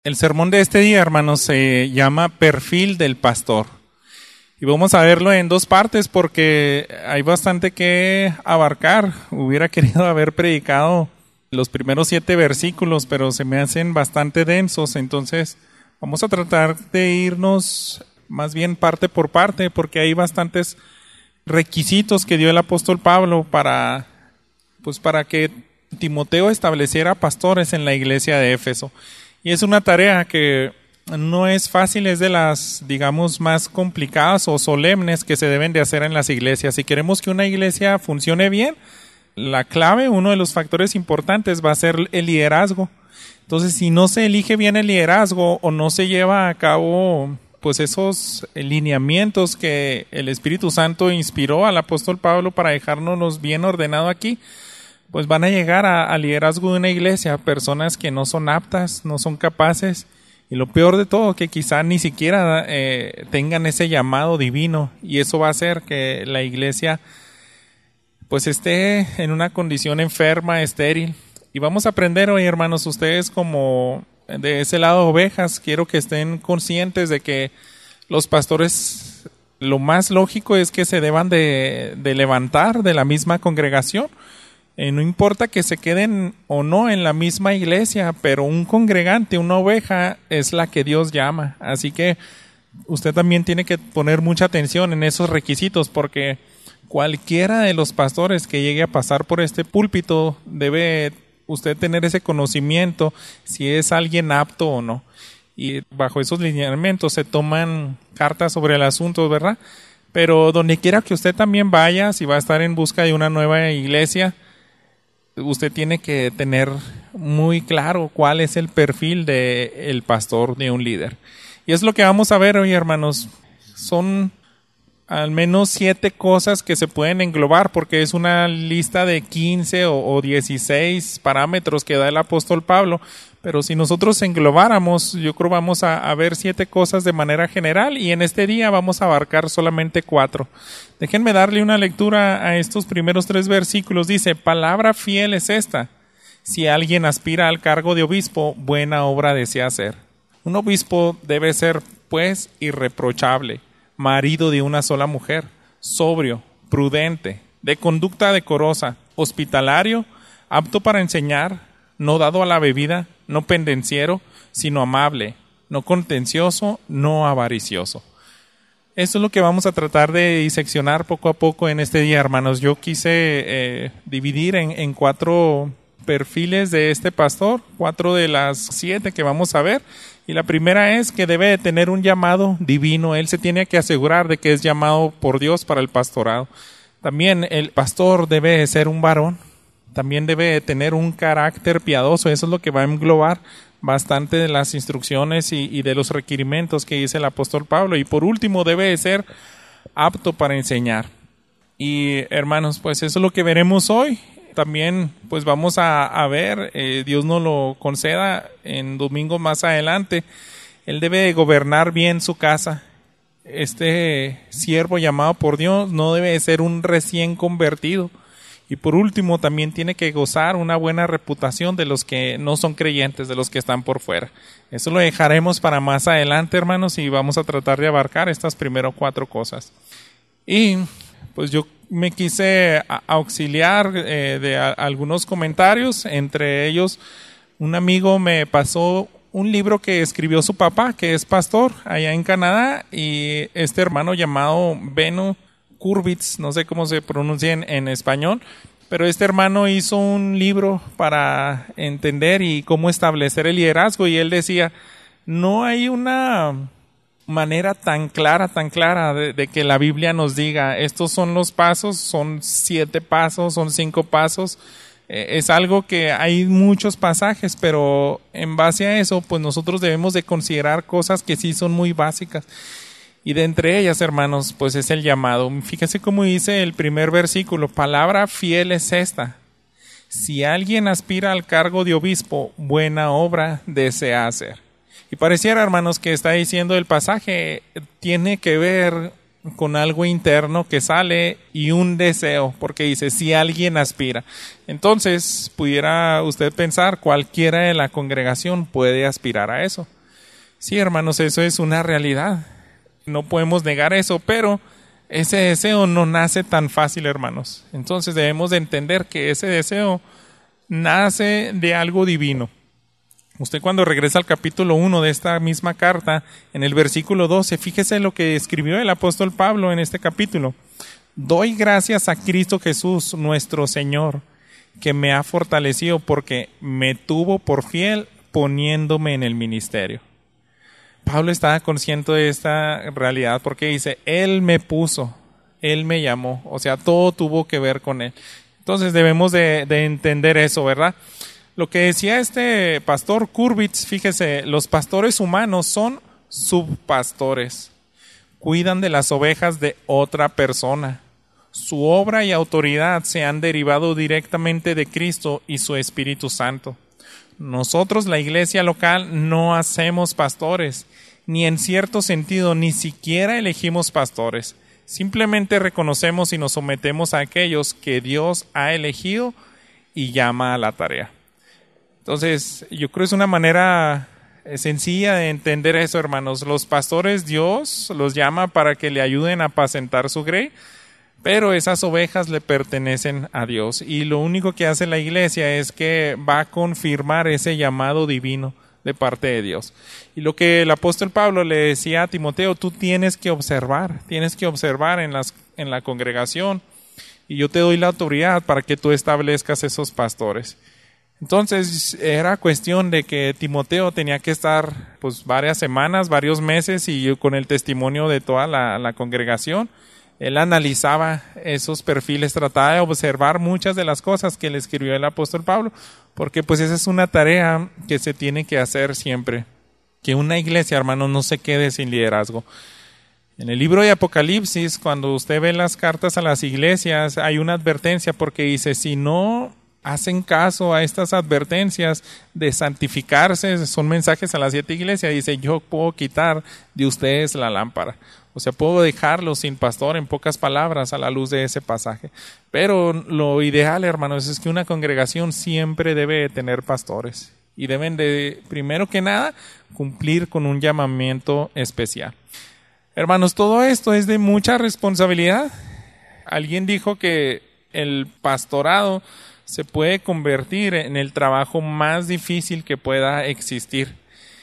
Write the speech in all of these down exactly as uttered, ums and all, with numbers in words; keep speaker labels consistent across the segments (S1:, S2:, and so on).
S1: El sermón de este día, hermanos, se llama Perfil del Pastor. Y vamos a verlo en dos partes porque hay bastante que abarcar. Hubiera querido haber predicado los primeros siete versículos, pero se me hacen bastante densos. Entonces vamos a tratar de irnos más bien parte por parte porque hay bastantes requisitos que dio el apóstol Pablo para, pues para que Timoteo estableciera pastores en la iglesia de Éfeso. Y es una tarea que no es fácil, es de las, digamos, más complicadas o solemnes que se deben de hacer en las iglesias. Si queremos que una iglesia funcione bien, la clave, uno de los factores importantes va a ser el liderazgo. Entonces, si no se elige bien el liderazgo o no se lleva a cabo pues esos lineamientos que el Espíritu Santo inspiró al apóstol Pablo para dejárnoslos bien ordenado aquí, pues van a llegar a, a liderazgo de una iglesia, personas que no son aptas, no son capaces, y lo peor de todo, que quizá ni siquiera eh, tengan ese llamado divino, y eso va a hacer que la iglesia pues esté en una condición enferma, estéril. Y vamos a aprender hoy, hermanos, ustedes como de ese lado ovejas, quiero que estén conscientes de que los pastores, lo más lógico es que se deban de, de levantar de la misma congregación. Eh, no importa que se queden o no en la misma iglesia, pero un congregante, una oveja, es la que Dios llama. Así que usted también tiene que poner mucha atención en esos requisitos, porque cualquiera de los pastores que llegue a pasar por este púlpito debe usted tener ese conocimiento si es alguien apto o no. Y bajo esos lineamientos se toman cartas sobre el asunto, ¿verdad? Pero donde quiera que usted también vaya, si va a estar en busca de una nueva iglesia, usted tiene que tener muy claro cuál es el perfil del pastor, de un líder. Y es lo que vamos a ver hoy, hermanos. Son al menos siete cosas que se pueden englobar, porque es una lista de quince o, o dieciséis parámetros que da el apóstol Pablo. Pero si nosotros englobáramos, yo creo vamos a, a ver siete cosas de manera general, y en este día vamos a abarcar solamente cuatro. Déjenme darle una lectura a estos primeros tres versículos. Dice: palabra fiel es esta: si alguien aspira al cargo de obispo, buena obra desea hacer. Un obispo debe ser, pues, irreprochable, marido de una sola mujer, sobrio, prudente, de conducta decorosa, hospitalario, apto para enseñar, no dado a la bebida, no pendenciero, sino amable, no contencioso, no avaricioso. Esto es lo que vamos a tratar de diseccionar poco a poco en este día, hermanos. Yo quise eh, dividir en, en cuatro perfiles de este pastor, cuatro de las siete que vamos a ver. Y la primera es que debe de tener un llamado divino. Él se tiene que asegurar de que es llamado por Dios para el pastorado. También el pastor debe de ser un varón. También debe de tener un carácter piadoso. Eso es lo que va a englobar bastante de las instrucciones y, y de los requerimientos que dice el apóstol Pablo. Y por último, debe de ser apto para enseñar. Y hermanos, pues eso es lo que veremos hoy. También pues vamos a, a ver, eh, Dios nos lo conceda en domingo más adelante. Él debe de gobernar bien su casa. Este siervo llamado por Dios no debe de ser un recién convertido. Y por último, también tiene que gozar una buena reputación de los que no son creyentes, de los que están por fuera. Eso lo dejaremos para más adelante, hermanos, y vamos a tratar de abarcar estas primeras cuatro cosas. Y pues yo me quise auxiliar eh, de a, algunos comentarios. Entre ellos, un amigo me pasó un libro que escribió su papá, que es pastor allá en Canadá, y este hermano llamado Beno Kurvitz, no sé cómo se pronuncia en, en español, pero este hermano hizo un libro para entender y cómo establecer el liderazgo, y él decía, no hay una manera tan clara, tan clara de, de que la Biblia nos diga, estos son los pasos, son siete pasos, son cinco pasos. Eh, es algo que hay muchos pasajes, pero en base a eso, pues nosotros debemos de considerar cosas que sí son muy básicas. Y de entre ellas, hermanos, pues es el llamado. Fíjese cómo dice el primer versículo: palabra fiel es esta: si alguien aspira al cargo de obispo, buena obra desea hacer. Y pareciera, hermanos, que está diciendo el pasaje, tiene que ver con algo interno que sale y un deseo, porque dice, si alguien aspira. Entonces, pudiera usted pensar, cualquiera de la congregación puede aspirar a eso. Sí, hermanos, eso es una realidad. No podemos negar eso, pero ese deseo no nace tan fácil, hermanos. Entonces, debemos de entender que ese deseo nace de algo divino. Usted cuando regresa al capítulo uno de esta misma carta, en el versículo doce, fíjese lo que escribió el apóstol Pablo en este capítulo. Doy gracias a Cristo Jesús, nuestro Señor, que me ha fortalecido porque me tuvo por fiel poniéndome en el ministerio. Pablo estaba consciente de esta realidad porque dice, Él me puso, Él me llamó, o sea, todo tuvo que ver con Él. Entonces debemos de, de entender eso, ¿verdad? Lo que decía este pastor Kurbitz, fíjese, los pastores humanos son subpastores, cuidan de las ovejas de otra persona. Su obra y autoridad se han derivado directamente de Cristo y su Espíritu Santo. Nosotros, la iglesia local, no hacemos pastores, ni en cierto sentido ni siquiera elegimos pastores. Simplemente reconocemos y nos sometemos a aquellos que Dios ha elegido y llama a la tarea. Entonces, yo creo que es una manera sencilla de entender eso, hermanos. Los pastores, Dios los llama para que le ayuden a apacentar su grey, pero esas ovejas le pertenecen a Dios. Y lo único que hace la iglesia es que va a confirmar ese llamado divino de parte de Dios. Y lo que el apóstol Pablo le decía a Timoteo, tú tienes que observar, tienes que observar en, las, en la congregación, y yo te doy la autoridad para que tú establezcas esos pastores. Entonces era cuestión de que Timoteo tenía que estar pues varias semanas, varios meses, y con el testimonio de toda la, la congregación, él analizaba esos perfiles, trataba de observar muchas de las cosas que le escribió el apóstol Pablo, porque pues esa es una tarea que se tiene que hacer siempre, que una iglesia, hermanos, no se quede sin liderazgo. En el libro de Apocalipsis, cuando usted ve las cartas a las iglesias, hay una advertencia porque dice, si no hacen caso a estas advertencias de santificarse, son mensajes a las siete iglesias, dice, yo puedo quitar de ustedes la lámpara. O sea, puedo dejarlos sin pastor, en pocas palabras, a la luz de ese pasaje. Pero lo ideal, hermanos, es que una congregación siempre debe tener pastores. Y deben de, primero que nada, cumplir con un llamamiento especial. Hermanos, todo esto es de mucha responsabilidad. Alguien dijo que el pastorado se puede convertir en el trabajo más difícil que pueda existir.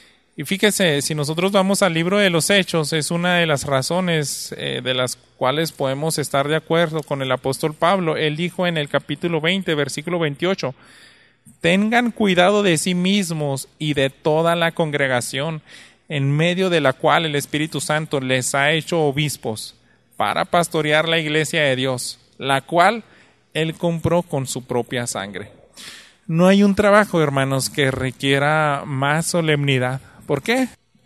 S1: Y fíjese, si nosotros vamos al libro de los Hechos, es una de las razones eh, de las cuales podemos estar de acuerdo con el apóstol Pablo. Él dijo en el capítulo veinte, versículo veintiocho, tengan cuidado de sí mismos y de toda la congregación, en medio de la cual el Espíritu Santo les ha hecho obispos, para pastorear la iglesia de Dios, la cual Él compró con su propia sangre. No hay un trabajo, hermanos, que requiera más solemnidad. ¿Por qué?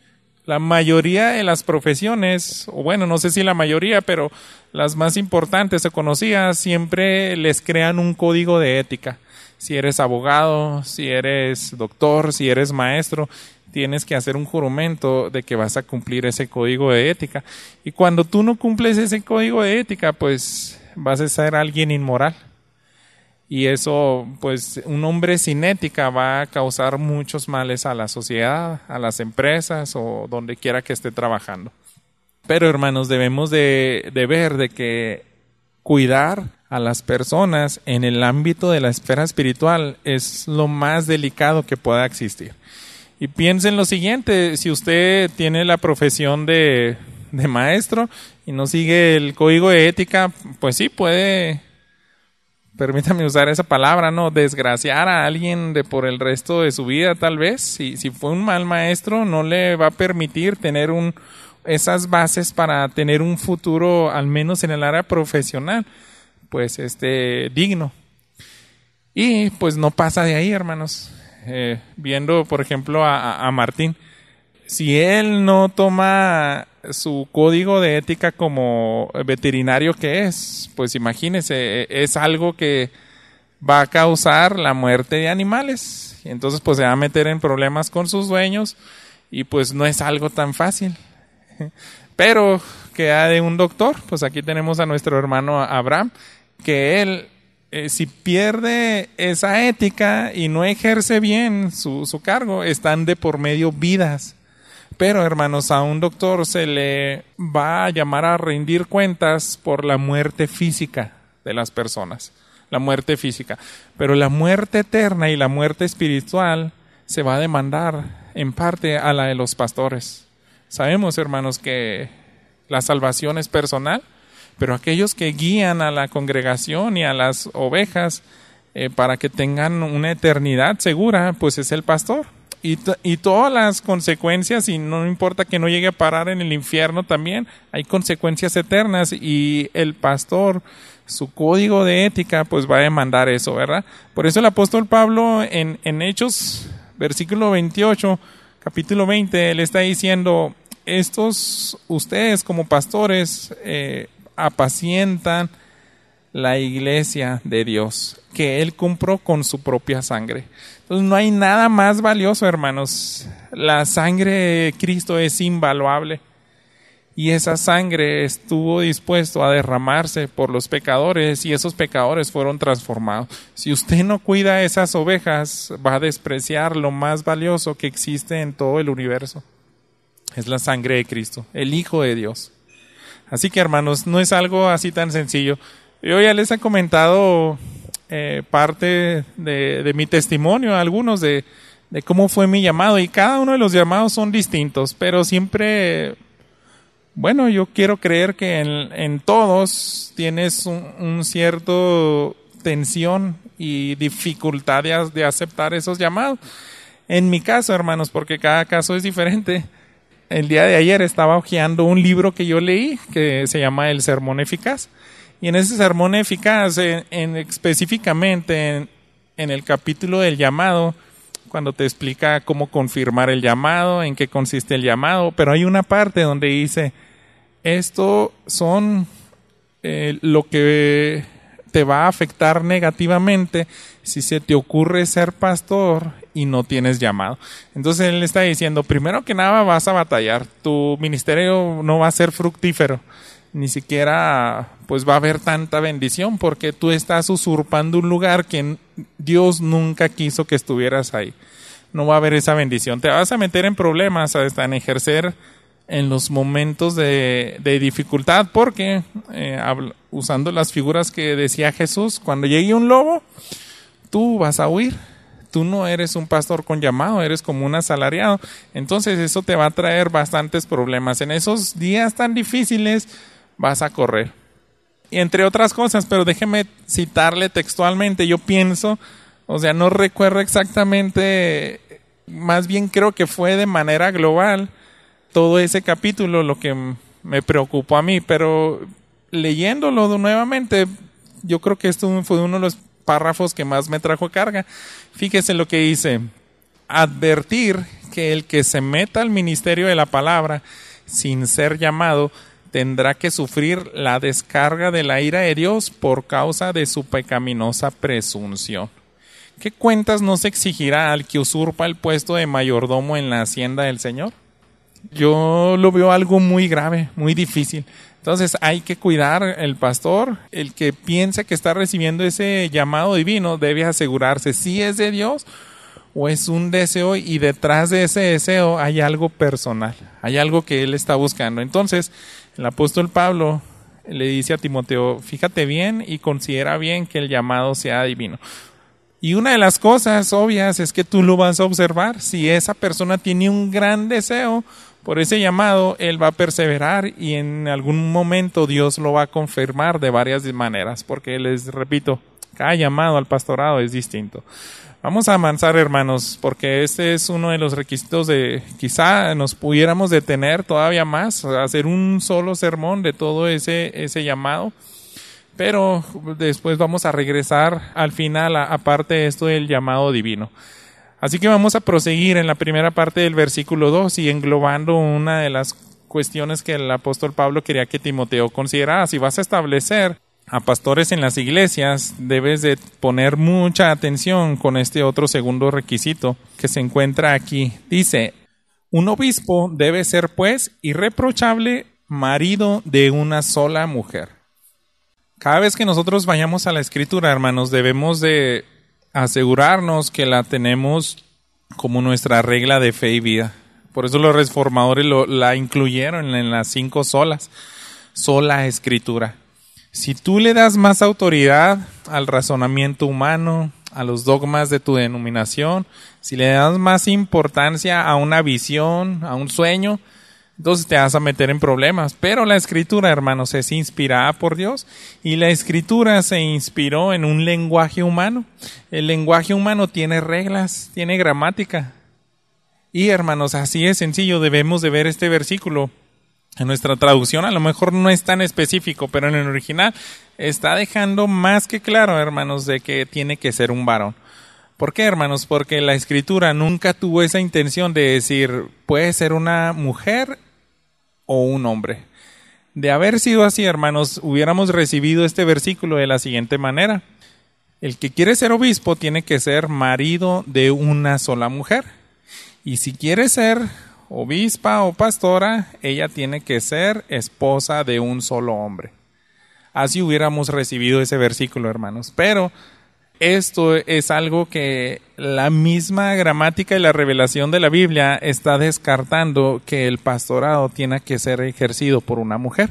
S1: La mayoría de las profesiones, o bueno, no sé si la mayoría, pero las más importantes o conocidas, siempre les crean un código de ética. Si eres abogado, si eres doctor, si eres maestro, tienes que hacer un juramento de que vas a cumplir ese código de ética. Y cuando tú no cumples ese código de ética, pues vas a ser alguien inmoral. Y eso, pues, un hombre sin ética va a causar muchos males a la sociedad, a las empresas o donde quiera que esté trabajando. Pero, hermanos, debemos de, de ver de que cuidar a las personas en el ámbito de la esfera espiritual es lo más delicado que pueda existir. Y piensen lo siguiente, si usted tiene la profesión de, de maestro y no sigue el código de ética, pues sí puede, permítame usar esa palabra, ¿no? Desgraciar a alguien de por el resto de su vida, tal vez. Si, si fue un mal maestro, no le va a permitir tener un, esas bases para tener un futuro, al menos en el área profesional, pues este, digno. Y pues no pasa de ahí, hermanos. Eh, viendo, por ejemplo, a, a Martín, si él no toma su código de ética como veterinario que es, pues imagínese, es algo que va a causar la muerte de animales. Entonces, pues se va a meter en problemas con sus dueños y pues no es algo tan fácil. Pero queda de un doctor. Pues aquí tenemos a nuestro hermano Abraham, que él, eh, si pierde esa ética y no ejerce bien su, su cargo, están de por medio vidas. Pero, hermanos, a un doctor se le va a llamar a rendir cuentas por la muerte física de las personas. La muerte física. Pero la muerte eterna y la muerte espiritual se va a demandar en parte a la de los pastores. Sabemos, hermanos, que la salvación es personal, pero aquellos que guían a la congregación y a las ovejas eh, para que tengan una eternidad segura, pues es el pastor. Y, t- y todas las consecuencias, y no importa que no llegue a parar en el infierno también, hay consecuencias eternas y el pastor, su código de ética, pues va a demandar eso, ¿verdad? Por eso el apóstol Pablo en, en Hechos, versículo veintiocho, capítulo veinte, él está diciendo, estos, ustedes como pastores, eh, apacientan la iglesia de Dios, que Él compró con su propia sangre. Entonces no hay nada más valioso, hermanos. La sangre de Cristo es invaluable. Y esa sangre estuvo dispuesto a derramarse por los pecadores y esos pecadores fueron transformados. Si usted no cuida esas ovejas, va a despreciar lo más valioso que existe en todo el universo. Es la sangre de Cristo, el Hijo de Dios. Así que, hermanos, no es algo así tan sencillo. Yo ya les he comentado eh, parte de, de mi testimonio a algunos de, de cómo fue mi llamado y cada uno de los llamados son distintos, pero siempre, bueno, yo quiero creer que en, en todos tienes un, un cierto tensión y dificultad de, de aceptar esos llamados. En mi caso, hermanos, porque cada caso es diferente. El día de ayer estaba hojeando un libro que yo leí que se llama El Sermón Eficaz. Y en ese sermón eficaz, en, en específicamente en, en el capítulo del llamado, cuando te explica cómo confirmar el llamado, en qué consiste el llamado, pero hay una parte donde dice, esto son eh, lo que te va a afectar negativamente si se te ocurre ser pastor y no tienes llamado. Entonces él está diciendo, primero que nada vas a batallar, tu ministerio no va a ser fructífero, ni siquiera pues va a haber tanta bendición porque tú estás usurpando un lugar que Dios nunca quiso que estuvieras ahí. No va a haber esa bendición. Te vas a meter en problemas hasta en ejercer en los momentos de, de dificultad porque eh, habla, usando las figuras que decía Jesús, cuando llegue un lobo, tú vas a huir. Tú no eres un pastor con llamado, eres como un asalariado. Entonces eso te va a traer bastantes problemas. En esos días tan difíciles vas a correr. Y entre otras cosas, pero déjeme citarle textualmente, yo pienso, o sea, no recuerdo exactamente, más bien creo que fue de manera global todo ese capítulo lo que me preocupó a mí, pero leyéndolo nuevamente, yo creo que esto fue uno de los párrafos que más me trajo carga. Fíjese lo que dice, advertir que el que se meta al ministerio de la palabra sin ser llamado tendrá que sufrir la descarga de la ira de Dios por causa de su pecaminosa presunción. ¿Qué cuentas no se exigirá al que usurpa el puesto de mayordomo en la hacienda del Señor? Yo lo veo algo muy grave, muy difícil. Entonces hay que cuidar el pastor, el que piense que está recibiendo ese llamado divino debe asegurarse si es de Dios o es un deseo y detrás de ese deseo hay algo personal, hay algo que él está buscando. Entonces el apóstol Pablo le dice a Timoteo, fíjate bien y considera bien que el llamado sea divino. Y una de las cosas obvias es que tú lo vas a observar. Si esa persona tiene un gran deseo por ese llamado, él va a perseverar y en algún momento Dios lo va a confirmar de varias maneras, porque les repito, cada llamado al pastorado es distinto. Vamos a avanzar, hermanos, porque este es uno de los requisitos de, quizá nos pudiéramos detener todavía más, hacer un solo sermón de todo ese, ese llamado, pero después vamos a regresar al final, aparte de esto del llamado divino. Así que vamos a proseguir en la primera parte del versículo dos y englobando una de las cuestiones que el apóstol Pablo quería que Timoteo considerara. Si vas a establecer a pastores en las iglesias, debes de poner mucha atención con este otro segundo requisito que se encuentra aquí. Dice, Un obispo debe ser, pues, irreprochable, marido de una sola mujer. Cada vez que nosotros vayamos a la Escritura, hermanos, debemos de asegurarnos que la tenemos como nuestra regla de fe y vida. Por eso los reformadores lo, la incluyeron en las cinco solas. Sola Escritura. Si tú le das más autoridad al razonamiento humano, a los dogmas de tu denominación, si le das más importancia a una visión, a un sueño, entonces te vas a meter en problemas. Pero la Escritura, hermanos, es inspirada por Dios y la Escritura se inspiró en un lenguaje humano. El lenguaje humano tiene reglas, tiene gramática. Y, hermanos, así es sencillo, debemos de ver este versículo. En nuestra traducción a lo mejor no es tan específico, pero en el original está dejando más que claro, hermanos, de que tiene que ser un varón. ¿Por qué, hermanos? Porque la Escritura nunca tuvo esa intención de decir, puede ser una mujer o un hombre. De haber sido así, hermanos, hubiéramos recibido este versículo de la siguiente manera. El que quiere ser obispo tiene que ser marido de una sola mujer. Y si quiere ser obispa o pastora, ella tiene que ser esposa de un solo hombre. Así hubiéramos recibido ese versículo, hermanos. Pero esto es algo que la misma gramática y la revelación de la Biblia está descartando, que el pastorado tiene que ser ejercido por una mujer.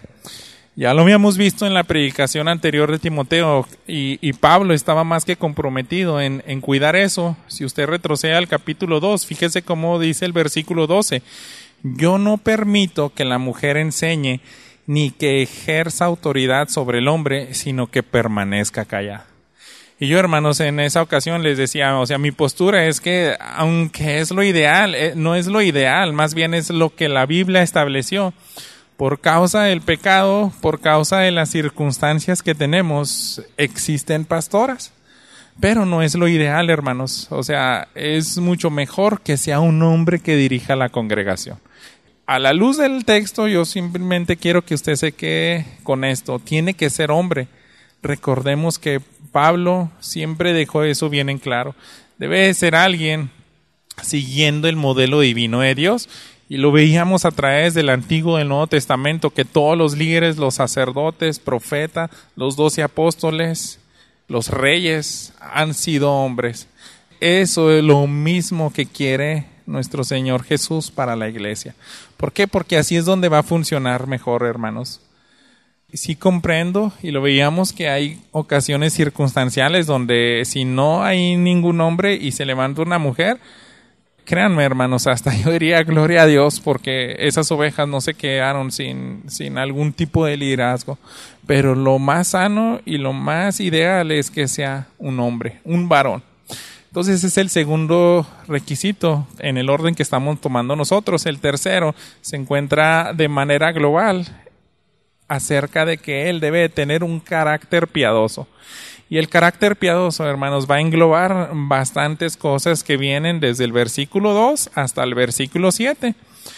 S1: Ya lo habíamos visto en la predicación anterior de Timoteo y, y Pablo estaba más que comprometido en, en cuidar eso. Si usted retrocede al capítulo dos, fíjese cómo dice el versículo doce. Yo no permito que la mujer enseñe ni que ejerza autoridad sobre el hombre, sino que permanezca callada. Y yo, hermanos, en esa ocasión les decía, o sea, mi postura es que aunque es lo ideal, eh, no es lo ideal, más bien es lo que la Biblia estableció. Por causa del pecado, por causa de las circunstancias que tenemos, existen pastoras. Pero no es lo ideal, hermanos. O sea, es mucho mejor que sea un hombre que dirija la congregación. A la luz del texto, yo simplemente quiero que usted se quede con esto. Tiene que ser hombre. Recordemos que Pablo siempre dejó eso bien en claro. Debe ser alguien siguiendo el modelo divino de Dios. Y lo veíamos a través del Antiguo y del Nuevo Testamento, que todos los líderes, los sacerdotes, profetas, los doce apóstoles, los reyes, han sido hombres. Eso es lo mismo que quiere nuestro Señor Jesús para la iglesia. ¿Por qué? Porque así es donde va a funcionar mejor, hermanos. Sí comprendo, y lo veíamos que hay ocasiones circunstanciales donde si no hay ningún hombre y se levanta una mujer, créanme, hermanos, hasta yo diría gloria a Dios, porque esas ovejas no se quedaron sin, sin algún tipo de liderazgo. Pero lo más sano y lo más ideal es que sea un hombre, un varón. Entonces ese es el segundo requisito en el orden que estamos tomando nosotros. El tercero se encuentra de manera global acerca de que él debe tener un carácter piadoso. Y el carácter piadoso, hermanos, va a englobar bastantes cosas que vienen desde el versículo dos hasta el versículo siete.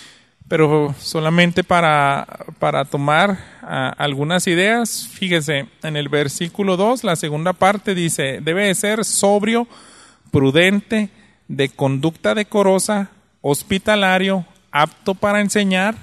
S1: Pero solamente para, para tomar uh, algunas ideas, fíjese, en el versículo dos, la segunda parte dice, debe de ser sobrio, prudente, de conducta decorosa, hospitalario, apto para enseñar,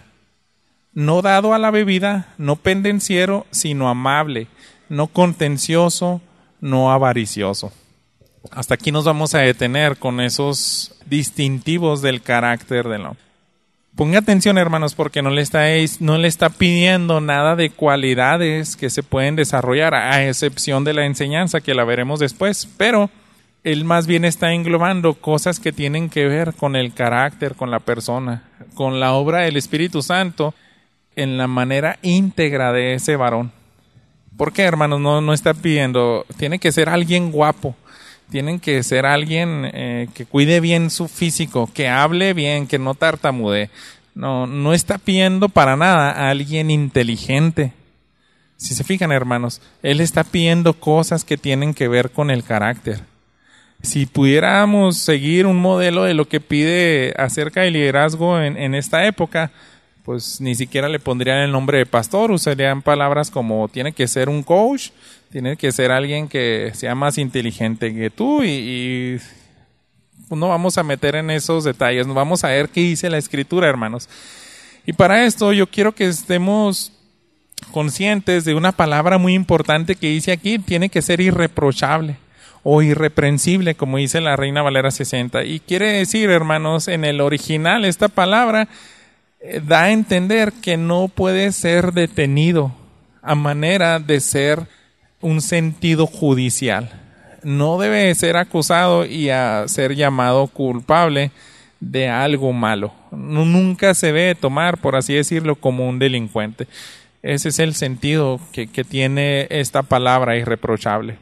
S1: no dado a la bebida, no pendenciero, sino amable, no contencioso, no avaricioso. Hasta aquí nos vamos a detener con esos distintivos del carácter del hombre. Ponga atención, hermanos, porque no le está, no le está pidiendo nada de cualidades que se pueden desarrollar, a excepción de la enseñanza, que la veremos después, pero él más bien está englobando cosas que tienen que ver con el carácter, con la persona, con la obra del Espíritu Santo, en la manera íntegra de ese varón. ¿Por qué, hermanos? No, no está pidiendo, tiene que ser alguien guapo, tienen que ser alguien eh, que cuide bien su físico, que hable bien, que no tartamude. No, no está pidiendo para nada a alguien inteligente. Si se fijan, hermanos, él está pidiendo cosas que tienen que ver con el carácter. Si pudiéramos seguir un modelo de lo que pide acerca del liderazgo en, en esta época, pues ni siquiera le pondrían el nombre de pastor, usarían palabras como tiene que ser un coach, tiene que ser alguien que sea más inteligente que tú y, y no vamos a meter en esos detalles, nos vamos a ver qué dice la Escritura, hermanos. Y para esto yo quiero que estemos conscientes de una palabra muy importante que dice aquí: tiene que ser irreprochable o irreprensible, como dice la Reina Valera sesenta. Y quiere decir, hermanos, en el original esta palabra eh, da a entender que no puede ser detenido a manera de ser un sentido judicial. No debe ser acusado y a ser llamado culpable de algo malo. No, nunca se debe tomar, por así decirlo, como un delincuente. Ese es el sentido que, que tiene esta palabra irreprochable.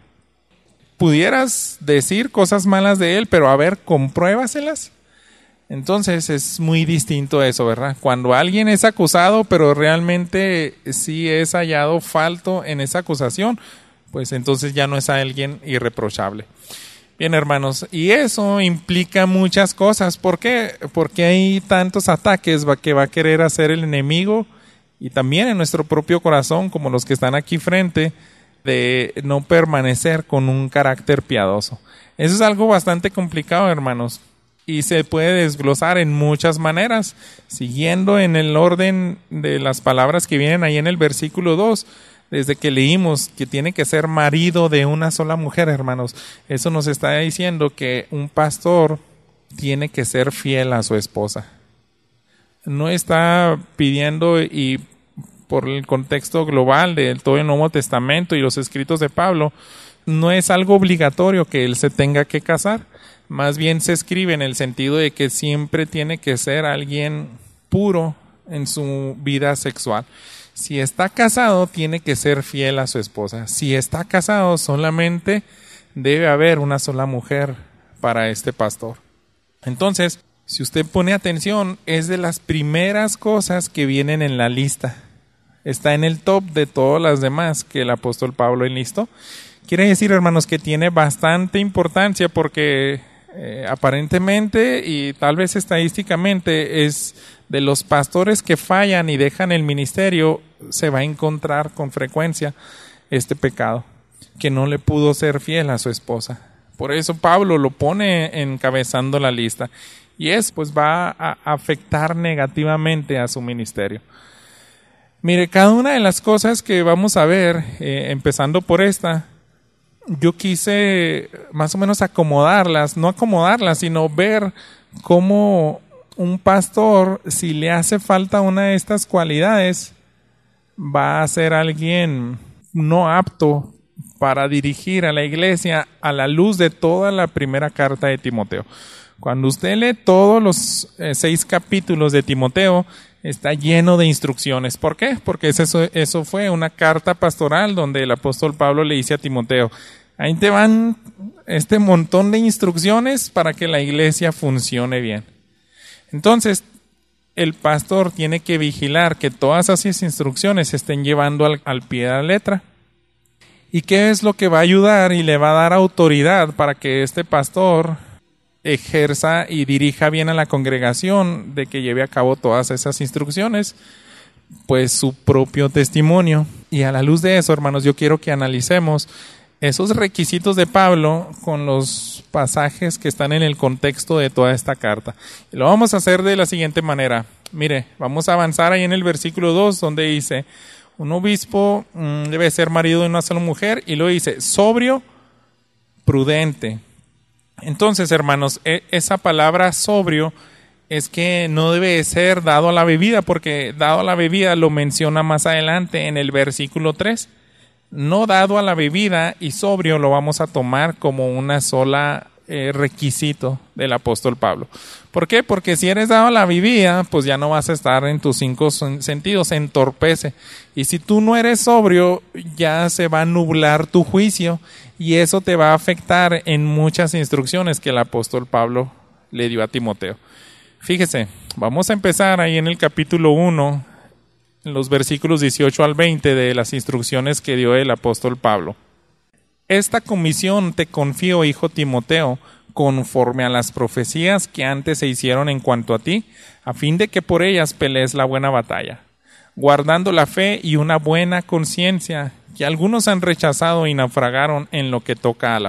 S1: Pudieras decir cosas malas de él, pero a ver, compruébaselas. Entonces es muy distinto eso, ¿verdad? Cuando alguien es acusado, pero realmente sí es hallado falto en esa acusación, pues entonces ya no es alguien irreprochable. Bien, hermanos, y eso implica muchas cosas. ¿Por qué? Porque hay tantos ataques que va a querer hacer el enemigo, y también en nuestro propio corazón, como los que están aquí frente, de no permanecer con un carácter piadoso. Eso es algo bastante complicado, hermanos, y se puede desglosar en muchas maneras. Siguiendo en el orden de las palabras que vienen ahí en el versículo dos, desde que leímos que tiene que ser marido de una sola mujer, hermanos, eso nos está diciendo que un pastor tiene que ser fiel a su esposa. No está pidiendo, y por el contexto global de todo el Nuevo Testamento y los escritos de Pablo, no es algo obligatorio que él se tenga que casar. Más bien se escribe en el sentido de que siempre tiene que ser alguien puro en su vida sexual. Si está casado, tiene que ser fiel a su esposa. Si está casado, solamente debe haber una sola mujer para este pastor. Entonces, si usted pone atención, es de las primeras cosas que vienen en la lista. Está en el top de todas las demás que el apóstol Pablo enlistó. Quiere decir, hermanos, que tiene bastante importancia porque eh, aparentemente y tal vez estadísticamente es de los pastores que fallan y dejan el ministerio, se va a encontrar con frecuencia este pecado, que no le pudo ser fiel a su esposa. Por eso Pablo lo pone encabezando la lista, y eso pues va a afectar negativamente a su ministerio. Mire, cada una de las cosas que vamos a ver, eh, empezando por esta, yo quise más o menos acomodarlas, no acomodarlas, sino ver cómo un pastor, si le hace falta una de estas cualidades, va a ser alguien no apto para dirigir a la iglesia a la luz de toda la primera carta de Timoteo. Cuando usted lee todos los eh, seis capítulos de Timoteo, está lleno de instrucciones. ¿Por qué? Porque eso, eso fue una carta pastoral donde el apóstol Pablo le dice a Timoteo: ahí te van este montón de instrucciones para que la iglesia funcione bien. Entonces, el pastor tiene que vigilar que todas esas instrucciones se estén llevando al, al pie de la letra. ¿Y qué es lo que va a ayudar y le va a dar autoridad para que este pastor ejerza y dirija bien a la congregación, de que lleve a cabo todas esas instrucciones? Pues su propio testimonio. Y a la luz de eso, hermanos, yo quiero que analicemos esos requisitos de Pablo con los pasajes que están en el contexto de toda esta carta. Y lo vamos a hacer de la siguiente manera. Mire, vamos a avanzar ahí en el versículo dos, donde dice: un obispo mmm, debe ser marido de una sola mujer, y luego dice: sobrio, prudente. Entonces, hermanos, e- esa palabra sobrio es que no debe ser dado a la bebida, porque dado a la bebida lo menciona más adelante en el versículo tres. No dado a la bebida y sobrio lo vamos a tomar como una sola eh, requisito del apóstol Pablo. ¿Por qué? Porque si eres dado a la bebida, pues ya no vas a estar en tus cinco sentidos, se entorpece. Y si tú no eres sobrio, ya se va a nublar tu juicio, y eso te va a afectar en muchas instrucciones que el apóstol Pablo le dio a Timoteo. Fíjese, vamos a empezar ahí en el capítulo uno, en los versículos dieciocho al veinte de las instrucciones que dio el apóstol Pablo. Esta comisión te confío, hijo Timoteo, conforme a las profecías que antes se hicieron en cuanto a ti, a fin de que por ellas pelees la buena batalla, guardando la fe y una buena conciencia, que algunos han rechazado y naufragaron en lo que toca a la fe.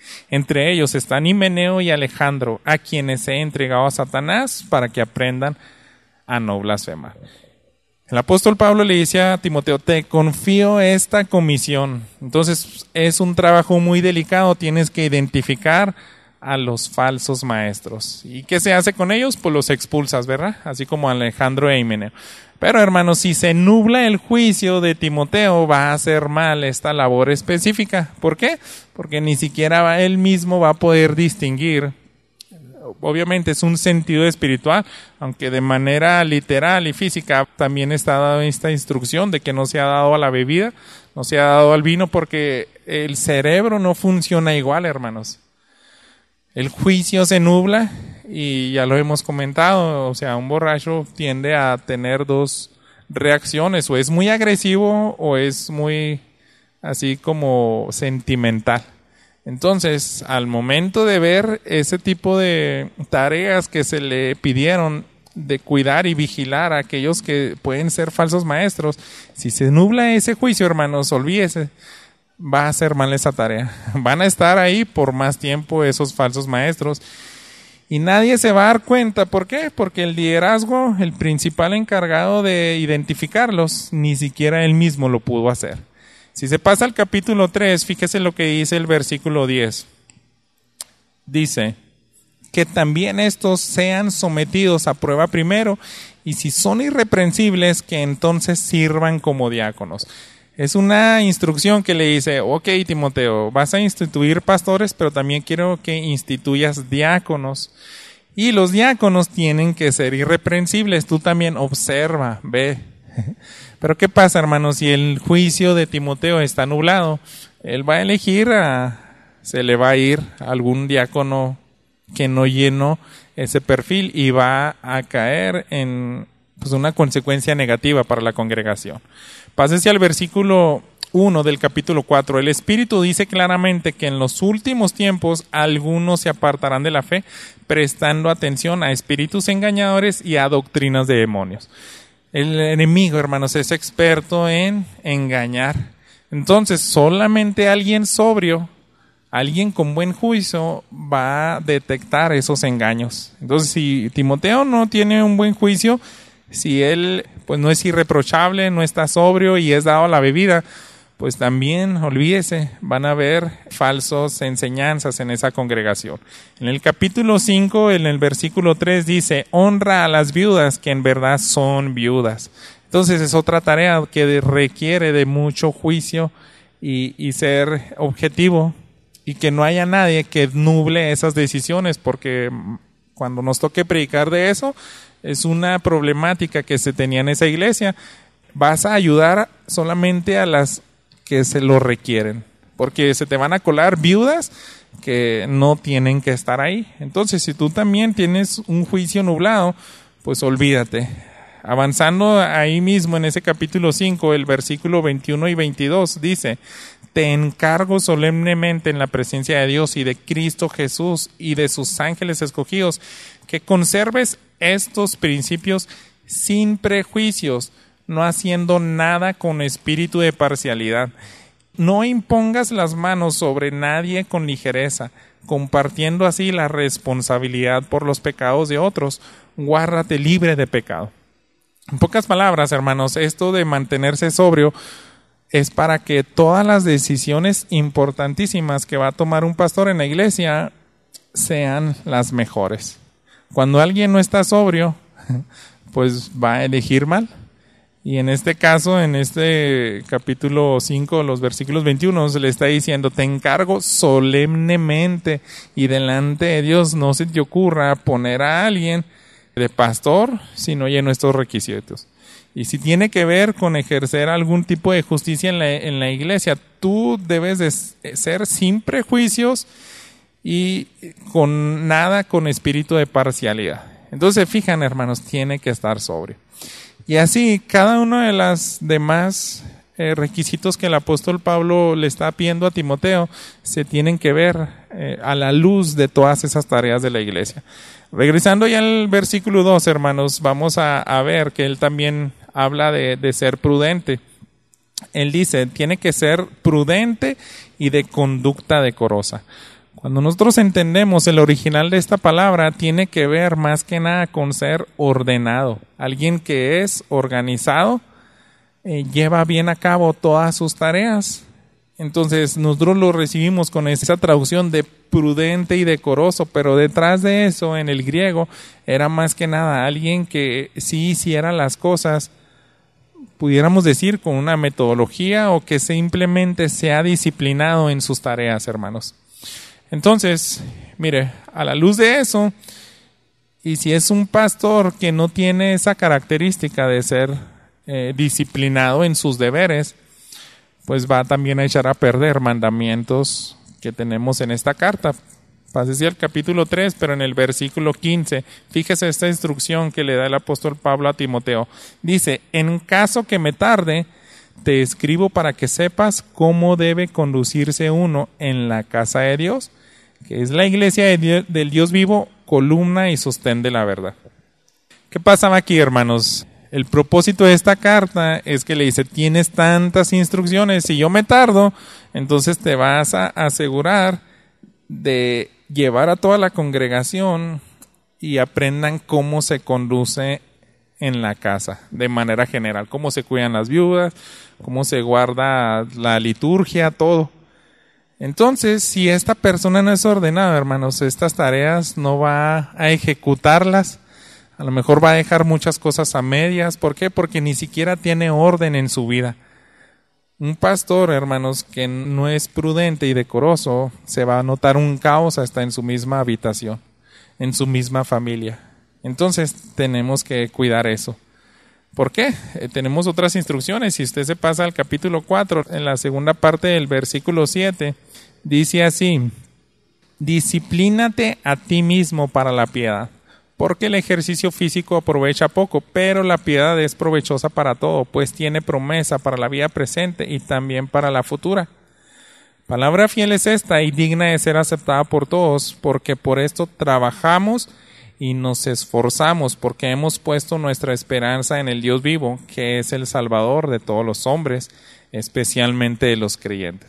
S1: Entre ellos están Himeneo y Alejandro, a quienes he entregado a Satanás para que aprendan a no blasfemar. El apóstol Pablo le dice a Timoteo, te confío esta comisión. Entonces es un trabajo muy delicado, tienes que identificar a los falsos maestros. ¿Y qué se hace con ellos? Pues los expulsas, ¿verdad? Así como Alejandro e Himeneo. Pero hermanos, si se nubla el juicio de Timoteo, va a hacer mal esta labor específica. ¿Por qué? Porque ni siquiera él mismo va a poder distinguir. Obviamente es un sentido espiritual, aunque de manera literal y física también está dada esta instrucción de que no se ha dado a la bebida, no se ha dado al vino, porque el cerebro no funciona igual, hermanos. El juicio se nubla y ya lo hemos comentado, o sea, un borracho tiende a tener dos reacciones, o es muy agresivo o es muy así como sentimental. Entonces, al momento de ver ese tipo de tareas que se le pidieron de cuidar y vigilar a aquellos que pueden ser falsos maestros, si se nubla ese juicio, hermanos, olvídese, va a hacer mal esa tarea. Van a estar ahí por más tiempo esos falsos maestros y nadie se va a dar cuenta. ¿Por qué? Porque el liderazgo, el principal encargado de identificarlos, ni siquiera él mismo lo pudo hacer. Si se pasa al capítulo tres, fíjese lo que dice el versículo diez. Dice, que también estos sean sometidos a prueba primero, y si son irreprensibles, que entonces sirvan como diáconos. Es una instrucción que le dice, ok, Timoteo, vas a instituir pastores, pero también quiero que instituyas diáconos. Y los diáconos tienen que ser irreprensibles. Tú también observa, ve. Pero ¿qué pasa, hermanos? Si el juicio de Timoteo está nublado, él va a elegir, a, se le va a ir a algún diácono que no llenó ese perfil y va a caer en pues, una consecuencia negativa para la congregación. Pásese al versículo uno del capítulo cuatro. El Espíritu dice claramente que en los últimos tiempos algunos se apartarán de la fe, prestando atención a espíritus engañadores y a doctrinas de demonios. El enemigo, hermanos, es experto en engañar. Entonces, solamente alguien sobrio, alguien con buen juicio, va a detectar esos engaños. Entonces, si Timoteo no tiene un buen juicio, si él pues no es irreprochable, no está sobrio y es dado a la bebida, pues también, olvídese, van a haber falsas enseñanzas en esa congregación. En el capítulo cinco, en el versículo tres dice, honra a las viudas que en verdad son viudas. Entonces es otra tarea que requiere de mucho juicio y, y ser objetivo y que no haya nadie que nuble esas decisiones, porque cuando nos toque predicar de eso, es una problemática que se tenía en esa iglesia. Vas a ayudar solamente a las que se lo requieren, porque se te van a colar viudas que no tienen que estar ahí. Entonces, si tú también tienes un juicio nublado, pues olvídate. Avanzando ahí mismo en ese capítulo cinco, el versículo veintiuno y veintidós dice, te encargo solemnemente en la presencia de Dios y de Cristo Jesús y de sus ángeles escogidos, que conserves estos principios sin prejuicios, no haciendo nada con espíritu de parcialidad. No impongas las manos sobre nadie con ligereza, compartiendo así la responsabilidad por los pecados de otros. Guárdate libre de pecado. En pocas palabras, hermanos, esto de mantenerse sobrio es para que todas las decisiones importantísimas que va a tomar un pastor en la iglesia sean las mejores. Cuando alguien no está sobrio, pues va a elegir mal. Y en este caso, en este capítulo cinco, los versículos veintiuno, se le está diciendo, te encargo solemnemente y delante de Dios no se te ocurra poner a alguien de pastor si no llena estos requisitos. Y si tiene que ver con ejercer algún tipo de justicia en la, en la iglesia, tú debes de ser sin prejuicios y con nada con espíritu de parcialidad. Entonces, fijan, hermanos, tiene que estar sobrio. Y así, cada uno de los demás eh, requisitos que el apóstol Pablo le está pidiendo a Timoteo se tienen que ver eh, a la luz de todas esas tareas de la iglesia. Regresando ya al versículo dos, hermanos, vamos a, a ver que él también habla de, de ser prudente. Él dice, tiene que ser prudente y de conducta decorosa. Cuando nosotros entendemos el original de esta palabra, tiene que ver más que nada con ser ordenado. Alguien que es organizado, eh, lleva bien a cabo todas sus tareas. Entonces nosotros lo recibimos con esa traducción de prudente y decoroso, pero detrás de eso en el griego era más que nada alguien que sí hiciera las cosas, pudiéramos decir, con una metodología, o que simplemente sea disciplinado en sus tareas, hermanos. Entonces, mire, a la luz de eso, y si es un pastor que no tiene esa característica de ser eh, disciplinado en sus deberes, pues va también a echar a perder mandamientos que tenemos en esta carta. Pásese al capítulo tres, pero en el versículo quince, fíjese esta instrucción que le da el apóstol Pablo a Timoteo. Dice, en caso que me tarde, te escribo para que sepas cómo debe conducirse uno en la casa de Dios, que es la iglesia de Dios, del Dios vivo, columna y sostén de la verdad. ¿Qué pasaba aquí, hermanos? El propósito de esta carta es que le dice, tienes tantas instrucciones, si yo me tardo, entonces te vas a asegurar de llevar a toda la congregación y aprendan cómo se conduce en la casa, de manera general, cómo se cuidan las viudas, cómo se guarda la liturgia, todo. Entonces, si esta persona no es ordenada, hermanos, estas tareas no va a ejecutarlas, a lo mejor va a dejar muchas cosas a medias. ¿Por qué? Porque ni siquiera tiene orden en su vida. Un pastor, hermanos, que no es prudente y decoroso, se va a notar un caos hasta en su misma habitación, en su misma familia. Entonces, tenemos que cuidar eso. ¿Por qué? Eh, tenemos otras instrucciones. Si usted se pasa al capítulo cuatro, en la segunda parte del versículo siete, dice así, disciplínate a ti mismo para la piedad, porque el ejercicio físico aprovecha poco, pero la piedad es provechosa para todo, pues tiene promesa para la vida presente y también para la futura. Palabra fiel es esta y digna de ser aceptada por todos, porque por esto trabajamos y nos esforzamos, porque hemos puesto nuestra esperanza en el Dios vivo, que es el Salvador de todos los hombres, especialmente de los creyentes.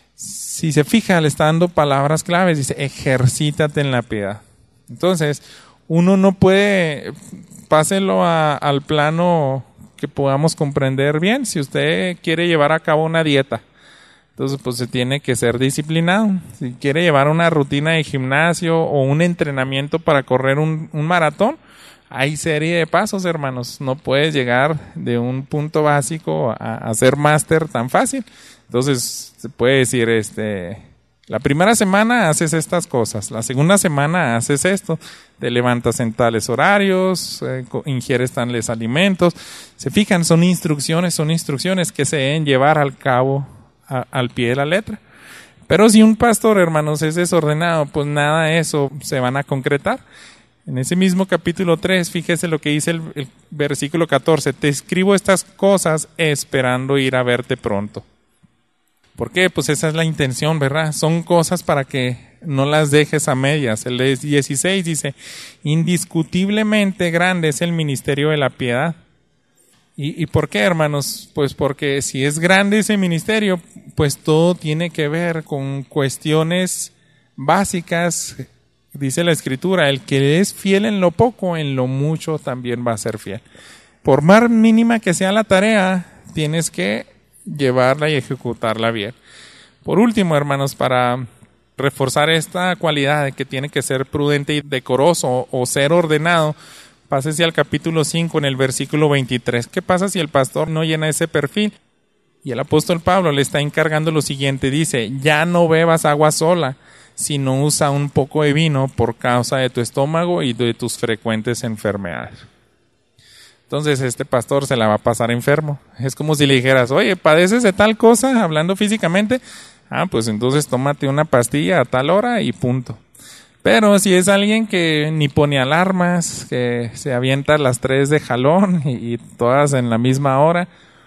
S1: Si se fija, le está dando palabras claves, dice, ejercítate en la piedad. Entonces, uno no puede, páselo a, al plano que podamos comprender bien. Si usted quiere llevar a cabo una dieta, entonces pues se tiene que ser disciplinado. Si quiere llevar una rutina de gimnasio o un entrenamiento para correr un, un maratón, hay serie de pasos, hermanos. No puedes llegar de un punto básico a, a ser máster tan fácil. Entonces se puede decir, este, la primera semana haces estas cosas, la segunda semana haces esto, te levantas en tales horarios, eh, ingieres tales alimentos. Se fijan, son instrucciones, son instrucciones que se deben llevar al cabo a, al pie de la letra. Pero si un pastor, hermanos, es desordenado, pues nada de eso se van a concretar. En ese mismo capítulo tres, fíjese lo que dice el, el versículo catorce, te escribo estas cosas esperando ir a verte pronto. ¿Por qué? Pues esa es la intención, ¿verdad? Son cosas para que no las dejes a medias. El dieciséis dice, indiscutiblemente grande es el ministerio de la piedad. ¿Y, y por qué, hermanos? Pues porque si es grande ese ministerio, pues todo tiene que ver con cuestiones básicas. Dice la Escritura, el que es fiel en lo poco, en lo mucho también va a ser fiel. Por más mínima que sea la tarea, tienes que llevarla y ejecutarla bien. Por último, hermanos, para reforzar esta cualidad de que tiene que ser prudente y decoroso o ser ordenado, pásese al capítulo cinco en el versículo veintitrés. ¿Qué pasa si el pastor no llena ese perfil? Y el apóstol Pablo le está encargando lo siguiente, dice, ya no bebas agua sola, sino usa un poco de vino por causa de tu estómago y de tus frecuentes enfermedades. Entonces este pastor se la va a pasar enfermo. Es como si le dijeras, oye, ¿padeces de tal cosa? Hablando físicamente, ah, pues entonces tómate una pastilla a tal hora y punto. Pero si es alguien que ni pone alarmas, que se avienta a las tres de jalón y, y todas en la misma hora,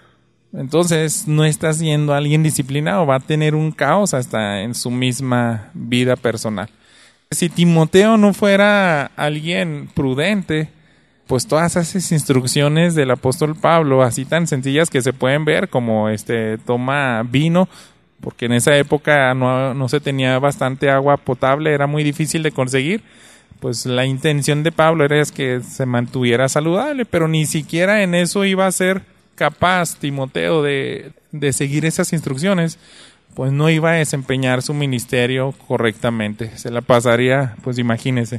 S1: entonces no está siendo alguien disciplinado, va a tener un caos hasta en su misma vida personal. Si Timoteo no fuera alguien prudente, pues todas esas instrucciones del apóstol Pablo, así tan sencillas que se pueden ver, como este toma vino, porque en esa época no, no se tenía bastante agua potable, era muy difícil de conseguir. Pues la intención de Pablo era es que se mantuviera saludable, pero ni siquiera en eso iba a ser capaz Timoteo de, de seguir esas instrucciones, pues no iba a desempeñar su ministerio correctamente. Se la pasaría, pues imagínense,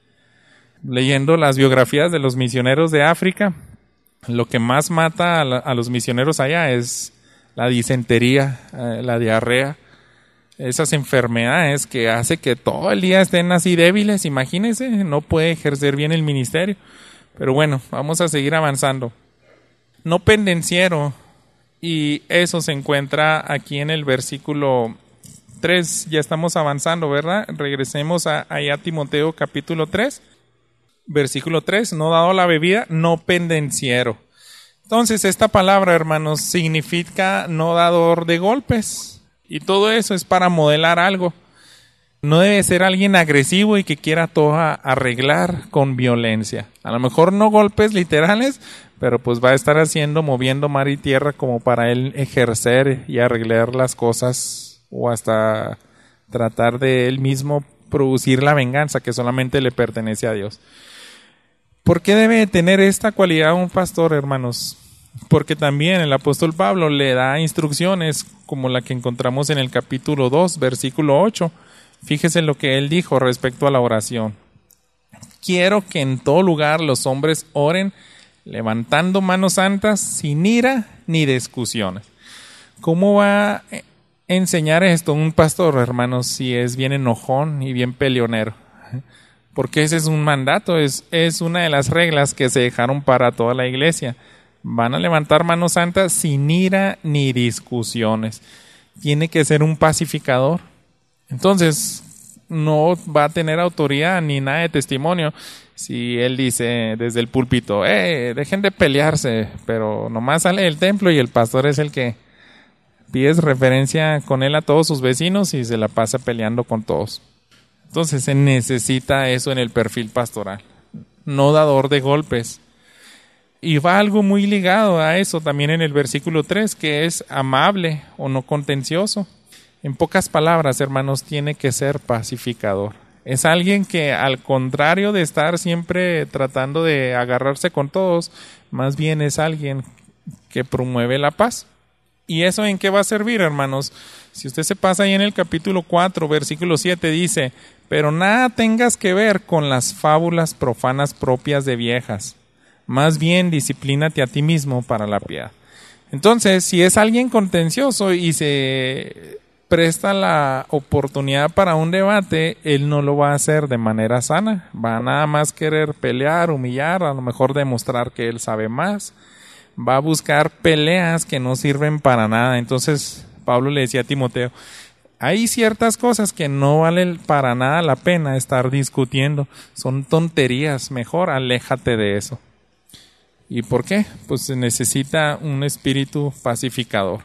S1: leyendo las biografías de los misioneros de África. Lo que más mata a, la, a los misioneros allá es la disentería, eh, la diarrea, esas enfermedades que hace que todo el día estén así débiles. Imagínense, no puede ejercer bien el ministerio. Pero bueno, vamos a seguir avanzando. No pendenciero, y eso se encuentra aquí en el versículo tres. Ya estamos avanzando, ¿verdad? Regresemos a, a Timoteo capítulo tres, versículo tres. No dado la bebida, no pendenciero. Entonces, esta palabra, hermanos, significa no dador de golpes. Y todo eso es para modelar algo. No debe ser alguien agresivo y que quiera todo arreglar con violencia. A lo mejor no golpes literales, pero pues va a estar haciendo, moviendo mar y tierra como para él ejercer y arreglar las cosas, o hasta tratar de él mismo producir la venganza que solamente le pertenece a Dios. ¿Por qué debe tener esta cualidad un pastor, hermanos? Porque también el apóstol Pablo le da instrucciones como la que encontramos en el capítulo dos, versículo ocho. Fíjese lo que él dijo respecto a la oración. Quiero que en todo lugar los hombres oren levantando manos santas sin ira ni discusiones. ¿Cómo va a enseñar esto un pastor, hermanos, si es bien enojón y bien peleonero? Porque ese es un mandato, es, es una de las reglas que se dejaron para toda la iglesia. Van a levantar manos santas sin ira ni discusiones. Tiene que ser un pacificador. Entonces, no va a tener autoridad ni nada de testimonio si él dice desde el púlpito, eh, dejen de pelearse, pero nomás sale del templo y el pastor es el que pides referencia con él a todos sus vecinos y se la pasa peleando con todos. Entonces se necesita eso en el perfil pastoral, no dador de golpes. Y va algo muy ligado a eso también en el versículo tres, que es amable o no contencioso. En pocas palabras, hermanos, tiene que ser pacificador. Es alguien que, al contrario de estar siempre tratando de agarrarse con todos, más bien es alguien que promueve la paz. ¿Y eso en qué va a servir, hermanos? Si usted se pasa ahí en el capítulo cuatro, versículo siete, dice, pero nada tengas que ver con las fábulas profanas propias de viejas. Más bien, disciplínate a ti mismo para la piedad. Entonces, si es alguien contencioso y se presta la oportunidad para un debate, él no lo va a hacer de manera sana. Va a nada más querer pelear, humillar, a lo mejor demostrar que él sabe más. Va a buscar peleas que no sirven para nada. Entonces, Pablo le decía a Timoteo, hay ciertas cosas que no valen para nada la pena estar discutiendo. Son tonterías, mejor aléjate de eso. ¿Y por qué? Pues se necesita un espíritu pacificador.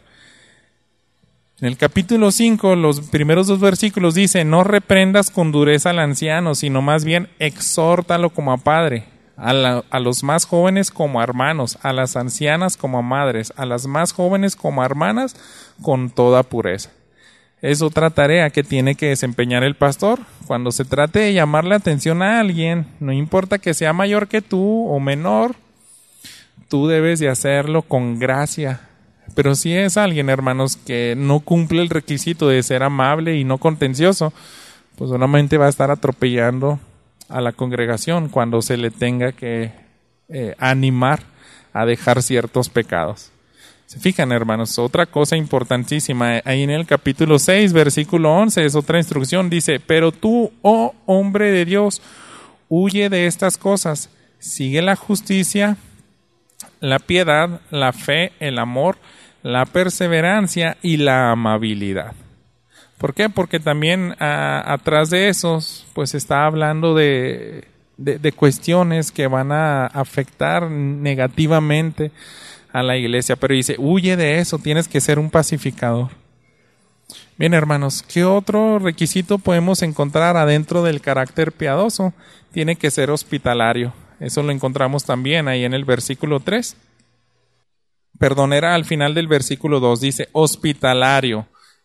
S1: En el capítulo cinco, los primeros dos versículos dice, no reprendas con dureza al anciano, sino más bien exhórtalo como a padre, a, la, a los más jóvenes como a hermanos, a las ancianas como a madres, a las más jóvenes como a hermanas, con toda pureza. Es otra tarea que tiene que desempeñar el pastor. Cuando se trate de llamar la atención a alguien, no importa que sea mayor que tú o menor, tú debes de hacerlo con gracia. Pero si es alguien, hermanos, que no cumple el requisito de ser amable y no contencioso, pues solamente va a estar atropellando a la congregación cuando se le tenga que eh, animar a dejar ciertos pecados. Se fijan, hermanos, otra cosa importantísima, ahí en el capítulo seis, versículo once, es otra instrucción, dice, pero tú, oh hombre de Dios, huye de estas cosas, sigue la justicia, la piedad, la fe, el amor, la perseverancia y la amabilidad. ¿Por qué? Porque también a, atrás de esos, pues está hablando de, de, de cuestiones que van a afectar negativamente a la iglesia. Pero dice, huye de eso, tienes que ser un pacificador. Bien, hermanos, ¿qué otro requisito podemos encontrar adentro del carácter piadoso? Tiene que ser hospitalario. Eso lo encontramos también ahí en el versículo tres. Perdón, era al final del versículo dos, dice hospitalario.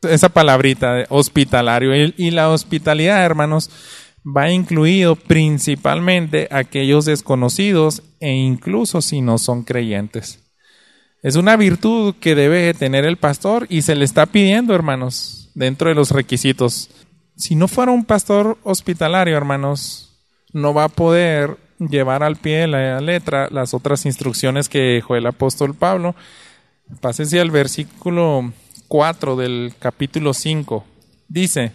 S1: esa palabrita de hospitalario. Y la hospitalidad, hermanos, va incluido principalmente aquellos desconocidos e incluso si no son creyentes. Es una virtud que debe tener el pastor y se le está pidiendo, hermanos, dentro de los requisitos. Si no fuera un pastor hospitalario, hermanos, no va a poder llevar al pie de la letra las otras instrucciones que dejó el apóstol Pablo. Pásense al versículo cuatro del capítulo cinco. Dice,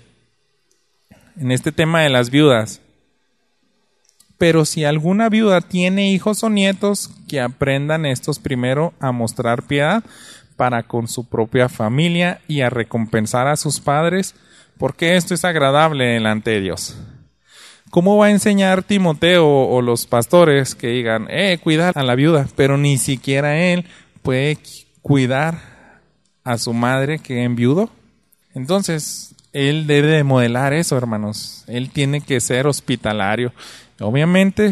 S1: en este tema de las viudas: pero si alguna viuda tiene hijos o nietos, que aprendan estos primero a mostrar piedad para con su propia familia y a recompensar a sus padres, porque esto es agradable delante de Dios. ¿Cómo va a enseñar Timoteo o los pastores que digan, eh, cuidar a la viuda? Pero ni siquiera él puede cuidar a su madre que enviudó. Entonces, él debe de modelar eso, hermanos. Él tiene que ser hospitalario. Obviamente,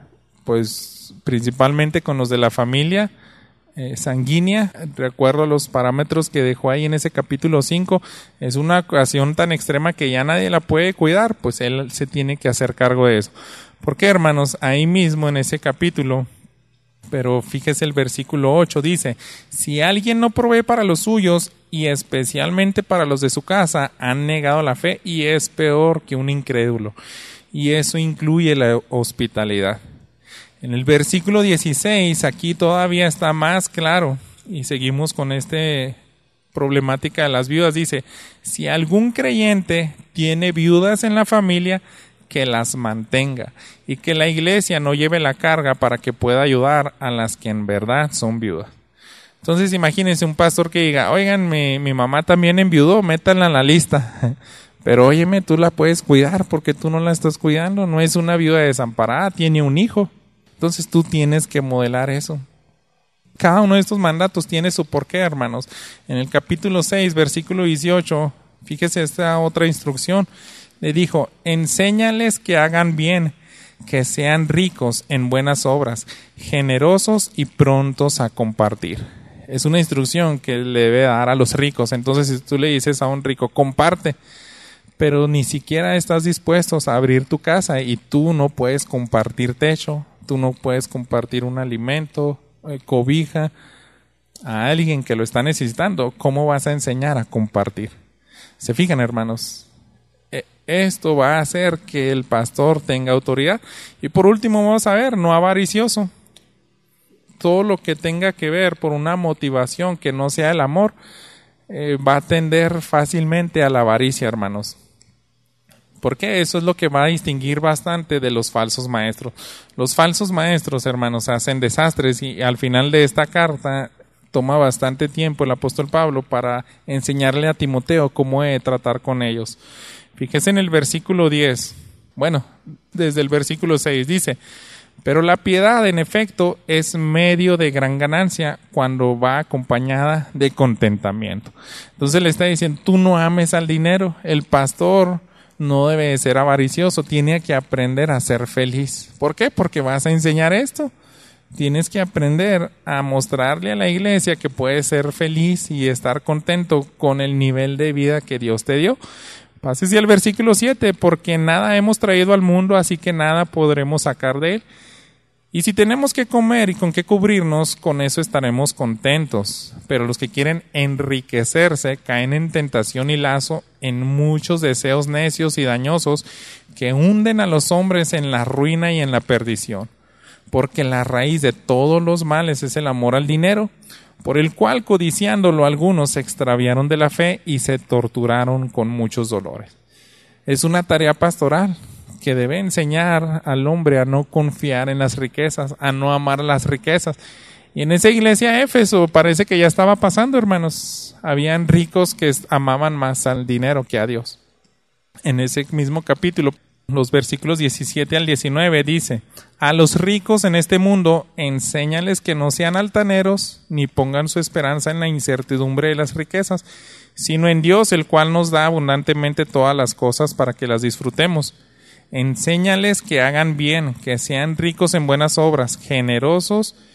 S1: pues principalmente con los de la familia eh, sanguínea, de acuerdo a los parámetros que dejó ahí en ese capítulo cinco, es una ocasión tan extrema que ya nadie la puede cuidar, pues él se tiene que hacer cargo de eso. ¿Por qué, hermanos? Ahí mismo en ese capítulo, pero fíjese el versículo ocho, dice, si alguien no provee para los suyos y especialmente para los de su casa, han negado la fe y es peor que un incrédulo. Y eso incluye la hospitalidad. En el versículo dieciséis, aquí todavía está más claro, y seguimos con esta problemática de las viudas. Dice, si algún creyente tiene viudas en la familia, que las mantenga, y que la iglesia no lleve la carga para que pueda ayudar a las que en verdad son viudas. Entonces imagínense un pastor que diga, oigan, mi, mi mamá también enviudó, métanla en la lista. Pero óyeme, tú la puedes cuidar porque tú no la estás cuidando. No es una viuda desamparada, tiene un hijo. Entonces tú tienes que modelar eso. Cada uno de estos mandatos tiene su porqué, hermanos. En el capítulo seis, versículo dieciocho, fíjese esta otra instrucción. Le dijo, enséñales que hagan bien, que sean ricos en buenas obras, generosos y prontos a compartir. Es una instrucción que le debe dar a los ricos. Entonces si tú le dices a un rico, comparte, pero ni siquiera estás dispuesto a abrir tu casa y tú no puedes compartir techo, tú no puedes compartir un alimento, eh, cobija a alguien que lo está necesitando, ¿cómo vas a enseñar a compartir? ¿Se fijan, hermanos? Eh, esto va a hacer que el pastor tenga autoridad. Y por último vamos a ver, no avaricioso. Todo lo que tenga que ver por una motivación que no sea el amor, eh, va a tender fácilmente a la avaricia, hermanos. Porque eso es lo que va a distinguir bastante de los falsos maestros. Los falsos maestros, hermanos, hacen desastres y al final de esta carta toma bastante tiempo el apóstol Pablo para enseñarle a Timoteo cómo debe tratar con ellos. Fíjese en el versículo diez, bueno, desde el versículo seis dice, pero la piedad en efecto es medio de gran ganancia cuando va acompañada de contentamiento. Entonces le está diciendo, tú no ames al dinero, el pastor no debe de ser avaricioso, tiene que aprender a ser feliz. ¿Por qué? Porque vas a enseñar esto. Tienes que aprender a mostrarle a la iglesia que puedes ser feliz y estar contento con el nivel de vida que Dios te dio. Pásese al versículo siete, porque nada hemos traído al mundo, así que nada podremos sacar de él. Y si tenemos que comer y con qué cubrirnos, con eso estaremos contentos. Pero los que quieren enriquecerse caen en tentación y lazo, en muchos deseos necios y dañosos que hunden a los hombres en la ruina y en la perdición. Porque la raíz de todos los males es el amor al dinero, por el cual codiciándolo algunos se extraviaron de la fe y se torturaron con muchos dolores. Es una tarea pastoral que debe enseñar al hombre a no confiar en las riquezas, a no amar las riquezas. Y en esa iglesia de Éfeso parece que ya estaba pasando, hermanos. Habían ricos que amaban más al dinero que a Dios. En ese mismo capítulo, los versículos diecisiete al diecinueve dice, a los ricos en este mundo, enséñales que no sean altaneros, ni pongan su esperanza en la incertidumbre de las riquezas, sino en Dios, el cual nos da abundantemente todas las cosas para que las disfrutemos. Enséñales que hagan bien, que sean ricos en buenas obras, generosos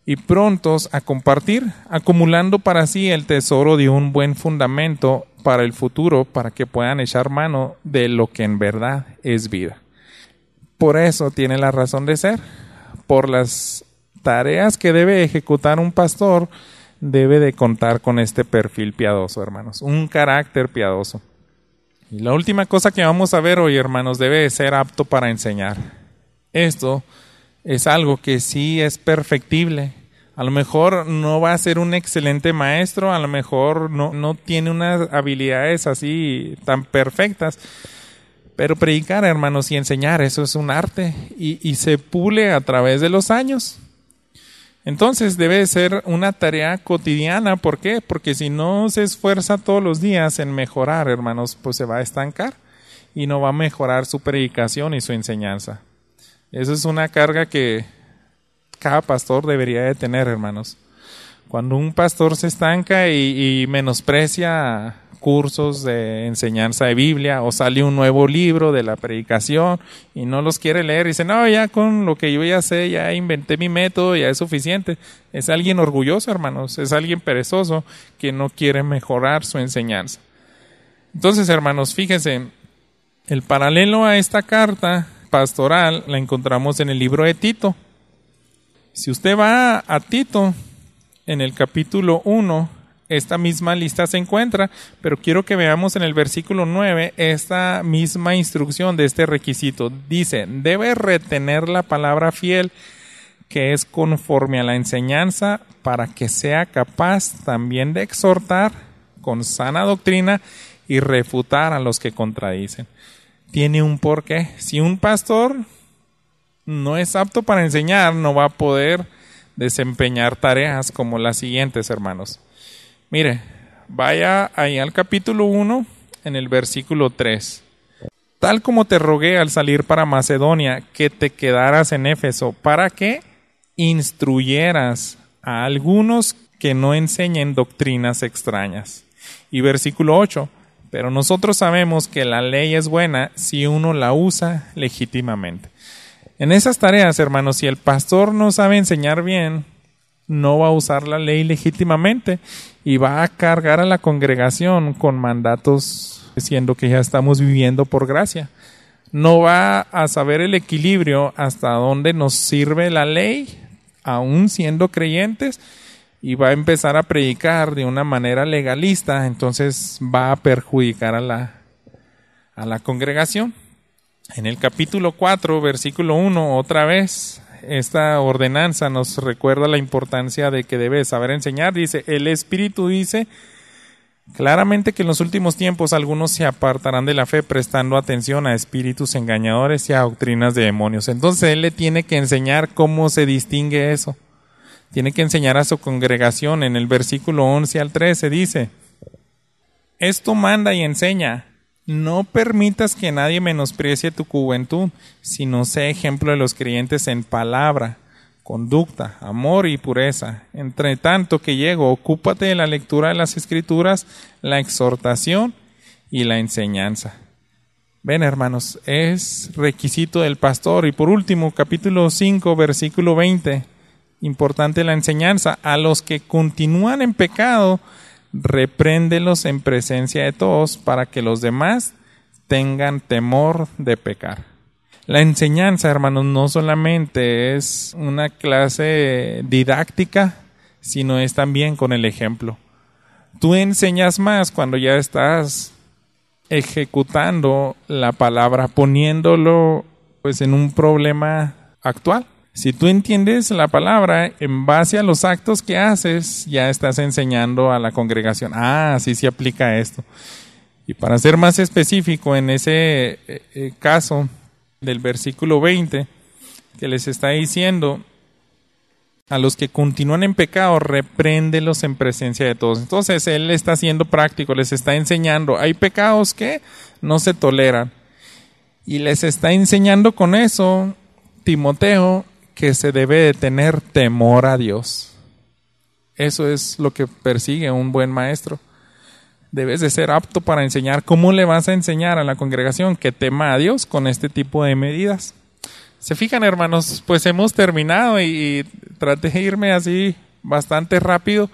S1: y prontos a compartir, acumulando para sí el tesoro de un buen fundamento para el futuro, para que puedan echar mano de lo que en verdad es vida. Por eso tiene la razón de ser. Por las tareas que debe ejecutar un pastor, debe de contar con este perfil piadoso, hermanos, un carácter piadoso. Y la última cosa que vamos a ver hoy, hermanos, debe de ser apto para enseñar. Esto es algo que sí es perfectible. A lo mejor no va a ser un excelente maestro, a lo mejor no, no tiene unas habilidades así tan perfectas, pero predicar, hermanos, y enseñar, eso es un arte y, y se pule a través de los años. Entonces debe de ser una tarea cotidiana. ¿Por qué? Porque si no se esfuerza todos los días en mejorar, hermanos, pues se va a estancar y no va a mejorar su predicación y su enseñanza. Eso es una carga que cada pastor debería de tener, hermanos. Cuando un pastor se estanca y, y menosprecia cursos de enseñanza de Biblia, o sale un nuevo libro de la predicación y no los quiere leer, y dice, no, ya con lo que yo ya sé, ya inventé mi método, ya es suficiente. Es alguien orgulloso, hermanos, es alguien perezoso que no quiere mejorar su enseñanza. Entonces, hermanos, fíjense, el paralelo a esta carta pastoral la encontramos en el libro de Tito. Si usted va a Tito, en el capítulo uno, esta misma lista se encuentra, pero quiero que veamos en el versículo nueve esta misma instrucción de este requisito. Dice, debe retener la palabra fiel que es conforme a la enseñanza, para que sea capaz también de exhortar con sana doctrina y refutar a los que contradicen. Tiene un porqué. Si un pastor no es apto para enseñar, no va a poder desempeñar tareas como las siguientes, hermanos. Mire, vaya ahí al capítulo uno, en el versículo tres. Tal como te rogué al salir para Macedonia, que te quedaras en Éfeso, para que instruyeras a algunos que no enseñen doctrinas extrañas. Y versículo ocho. Pero nosotros sabemos que la ley es buena si uno la usa legítimamente. En esas tareas, hermanos, si el pastor no sabe enseñar bien, no va a usar la ley legítimamente y va a cargar a la congregación con mandatos, siendo que ya estamos viviendo por gracia. No va a saber el equilibrio hasta dónde nos sirve la ley, aún siendo creyentes, y va a empezar a predicar de una manera legalista, entonces va a perjudicar a la, a la congregación. En el capítulo cuatro, versículo uno, otra vez, esta ordenanza nos recuerda la importancia de que debe saber enseñar. Dice, el Espíritu dice claramente que en los últimos tiempos algunos se apartarán de la fe, prestando atención a espíritus engañadores y a doctrinas de demonios. Entonces él le tiene que enseñar cómo se distingue eso. Tiene que enseñar a su congregación. En el versículo once al trece dice, esto manda y enseña. No permitas que nadie menosprecie tu juventud, sino sé ejemplo de los creyentes en palabra, conducta, amor y pureza. Entre tanto que llego, ocúpate de la lectura de las Escrituras, la exhortación y la enseñanza. Ven, hermanos, es requisito del pastor. Y por último, capítulo cinco, versículo veinte, importante la enseñanza. A los que continúan en pecado, repréndelos en presencia de todos, para que los demás tengan temor de pecar. La enseñanza, hermanos, no solamente es una clase didáctica, sino es también con el ejemplo. Tú enseñas más cuando ya estás ejecutando la palabra, poniéndolo pues en un problema actual. Si tú entiendes la palabra, en base a los actos que haces, ya estás enseñando a la congregación. Ah, así se aplica esto. Y para ser más específico, en ese eh, caso del versículo veinte, que les está diciendo, a los que continúan en pecado, repréndelos en presencia de todos. Entonces, él está siendo práctico, les está enseñando. Hay pecados que no se toleran. Y les está enseñando con eso, Timoteo, que se debe de tener temor a Dios. Eso es lo que persigue un buen maestro. Debes de ser apto para enseñar. ¿Cómo le vas a enseñar a la congregación que tema a Dios con este tipo de medidas? Se fijan, hermanos, pues hemos terminado y, y traté de irme así bastante rápido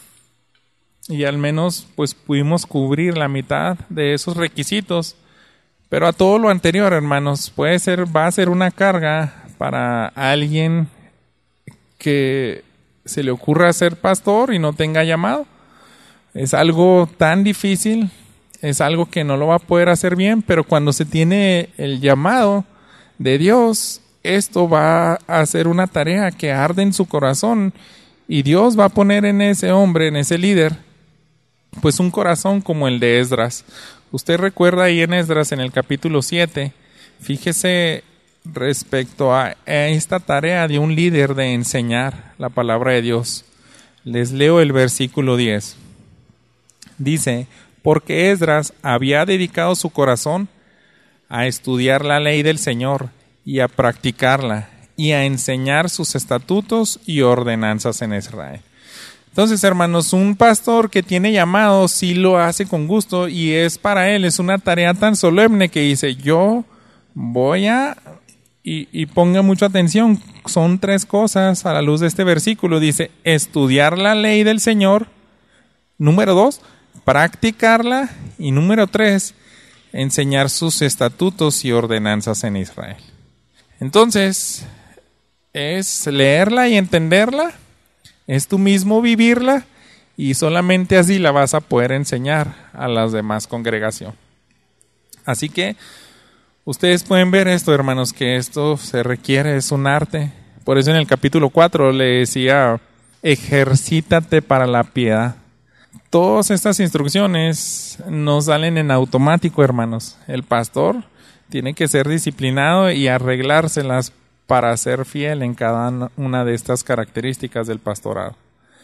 S1: y al menos pues pudimos cubrir la mitad de esos requisitos. Pero a todo lo anterior, hermanos, puede ser, va a ser una carga para alguien que se le ocurra ser pastor y no tenga llamado. Es algo tan difícil, es algo que no lo va a poder hacer bien, pero cuando se tiene el llamado de Dios, esto va a ser una tarea que arde en su corazón y Dios va a poner en ese hombre, en ese líder, pues un corazón como el de Esdras. Usted recuerda ahí en Esdras, en el capítulo siete, fíjese respecto a esta tarea de un líder de enseñar la palabra de Dios. Les leo el versículo diez. Dice, porque Esdras había dedicado su corazón a estudiar la ley del Señor y a practicarla y a enseñar sus estatutos y ordenanzas en Israel. Entonces, hermanos, un pastor que tiene llamado sí lo hace con gusto y es para él, es una tarea tan solemne que dice, yo voy a, y, y ponga mucha atención, son tres cosas a la luz de este versículo. Dice, estudiar la ley del Señor, número dos, practicarla y número tres, enseñar sus estatutos y ordenanzas en Israel. Entonces, es leerla y entenderla, es tú mismo vivirla y solamente así la vas a poder enseñar a las demás congregaciones. Así que ustedes pueden ver esto, hermanos, que esto se requiere, es un arte. Por eso en el capítulo cuatro le decía, ejercítate para la piedad. Todas estas instrucciones no salen en automático, hermanos. El pastor tiene que ser disciplinado y arreglárselas para ser fiel en cada una de estas características del pastorado.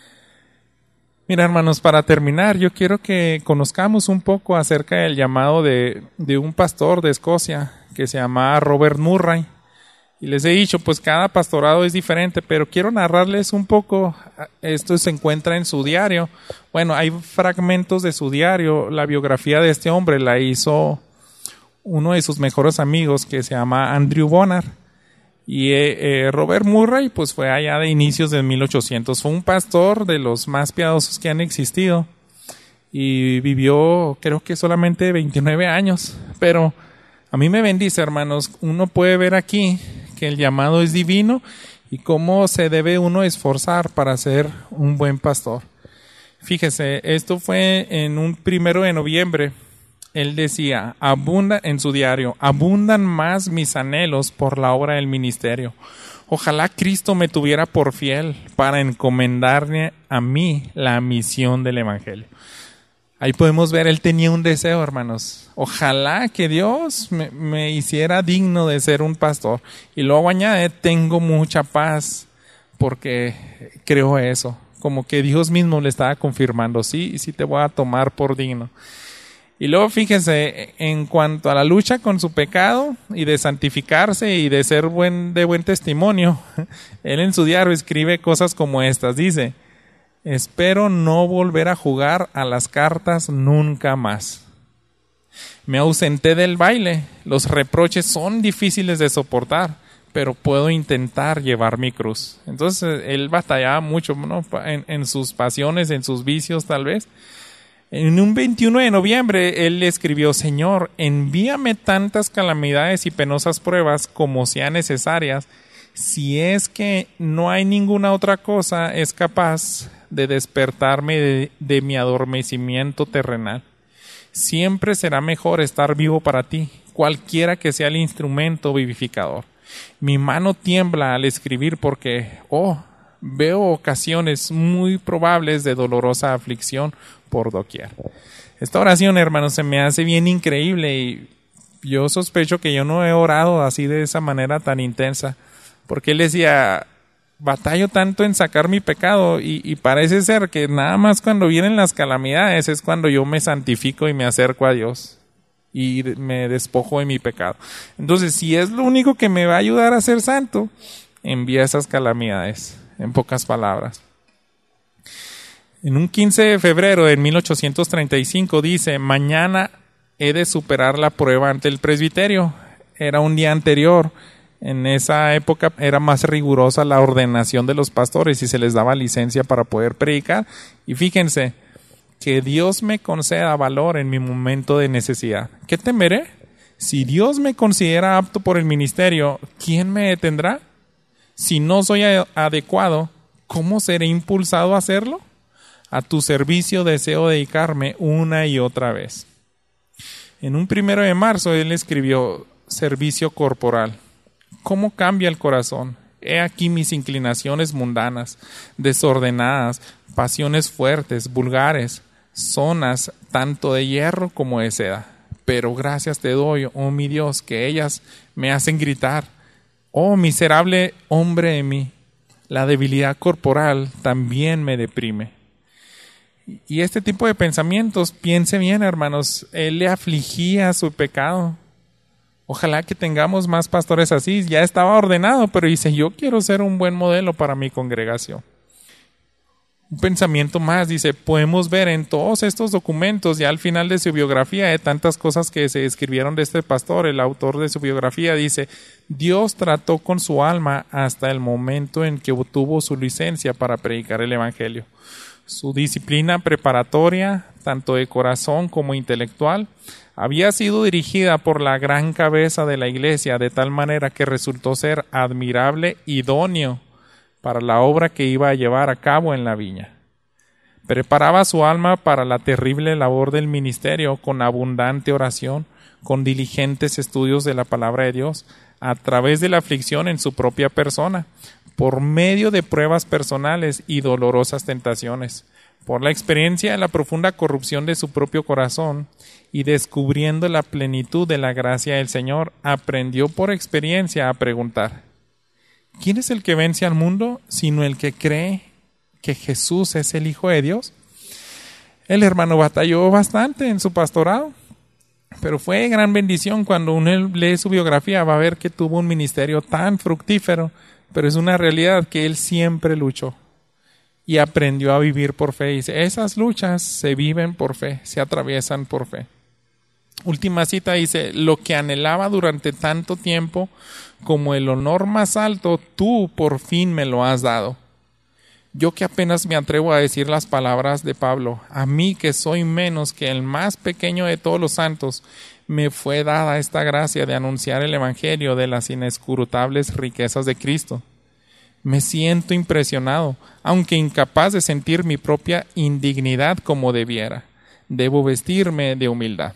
S1: Mira, hermanos, para terminar, yo quiero que conozcamos un poco acerca del llamado de, de un pastor de Escocia que se llama Robert Murray. Y les he dicho, pues cada pastorado es diferente, pero quiero narrarles un poco. Esto se encuentra en su diario. Bueno, hay fragmentos de su diario. La biografía de este hombre la hizo uno de sus mejores amigos que se llama Andrew Bonar. Y eh, eh, Robert Murray pues fue allá de inicios de mil ochocientos. Fue un pastor de los más piadosos que han existido. Y vivió creo que solamente veintinueve años. Pero a mí me bendice, hermanos. Uno puede ver aquí que el llamado es divino y cómo se debe uno esforzar para ser un buen pastor. Fíjese, esto fue en un primero de noviembre. Él decía, abunda en su diario, abundan más mis anhelos por la obra del ministerio. Ojalá Cristo me tuviera por fiel para encomendarme a mí la misión del evangelio. Ahí podemos ver, él tenía un deseo, hermanos. Ojalá que Dios me, me hiciera digno de ser un pastor. Y luego añade, tengo mucha paz porque creo eso. Como que Dios mismo le estaba confirmando, sí, sí te voy a tomar por digno. Y luego fíjense, en cuanto a la lucha con su pecado y de santificarse y de ser buen, de buen testimonio, él en su diario escribe cosas como estas. Dice, espero no volver a jugar a las cartas nunca más. Me ausenté del baile. Los reproches son difíciles de soportar, pero puedo intentar llevar mi cruz. Entonces él batallaba mucho, ¿no? en, en sus pasiones, en sus vicios tal vez. En un veintiuno de noviembre, él le escribió, Señor, envíame tantas calamidades y penosas pruebas como sean necesarias, si es que no hay ninguna otra cosa es capaz de despertarme de, de mi adormecimiento terrenal. Siempre será mejor estar vivo para ti, cualquiera que sea el instrumento vivificador. Mi mano tiembla al escribir porque, oh, veo ocasiones muy probables de dolorosa aflicción por doquier. Esta oración, hermanos, se me hace bien increíble y yo sospecho que yo no he orado así de esa manera tan intensa, porque él decía, batallo tanto en sacar mi pecado y, y parece ser que nada más cuando vienen las calamidades es cuando yo me santifico y me acerco a Dios y me despojo de mi pecado. Entonces, si es lo único que me va a ayudar a ser santo, envía esas calamidades, en pocas palabras. En un quince de febrero de mil ochocientos treinta y cinco dice, mañana he de superar la prueba ante el presbiterio. Era un día anterior En esa época era más rigurosa la ordenación de los pastores y se les daba licencia para poder predicar. Y fíjense, que Dios me conceda valor en mi momento de necesidad. ¿Qué temeré? Si Dios me considera apto por el ministerio, ¿quién me detendrá? Si no soy adecuado, ¿cómo seré impulsado a hacerlo? A tu servicio deseo dedicarme una y otra vez. En un primero de marzo él escribió servicio corporal. ¿Cómo cambia el corazón? He aquí mis inclinaciones mundanas, desordenadas, pasiones fuertes, vulgares, zonas tanto de hierro como de seda. Pero gracias te doy, oh mi Dios, que ellas me hacen gritar. Oh miserable hombre de mí, la debilidad corporal también me deprime. Y este tipo de pensamientos, piense bien, hermanos, él le afligía su pecado. Ojalá que tengamos más pastores así. Ya estaba ordenado, pero dice, yo quiero ser un buen modelo para mi congregación. Un pensamiento más, dice, podemos ver en todos estos documentos, ya al final de su biografía, de tantas cosas que se escribieron de este pastor, el autor de su biografía dice, Dios trató con su alma hasta el momento en que obtuvo su licencia para predicar el evangelio. Su disciplina preparatoria, tanto de corazón como intelectual, había sido dirigida por la gran cabeza de la iglesia, de tal manera que resultó ser admirable, idóneo para la obra que iba a llevar a cabo en la viña. Preparaba su alma para la terrible labor del ministerio con abundante oración, con diligentes estudios de la palabra de Dios, a través de la aflicción en su propia persona, por medio de pruebas personales y dolorosas tentaciones, por la experiencia de la profunda corrupción de su propio corazón y descubriendo la plenitud de la gracia del Señor, aprendió por experiencia a preguntar, ¿quién es el que vence al mundo sino el que cree que Jesús es el Hijo de Dios? El hermano batalló bastante en su pastorado, pero fue gran bendición. Cuando uno lee su biografía va a ver que tuvo un ministerio tan fructífero, pero es una realidad que él siempre luchó y aprendió a vivir por fe. Dice, esas luchas se viven por fe, se atraviesan por fe. Última cita dice, lo que anhelaba durante tanto tiempo como el honor más alto, tú por fin me lo has dado. Yo que apenas me atrevo a decir las palabras de Pablo, a mí que soy menos que el más pequeño de todos los santos, me fue dada esta gracia de anunciar el evangelio de las inescrutables riquezas de Cristo. Me siento impresionado, aunque incapaz de sentir mi propia indignidad como debiera. Debo vestirme de humildad.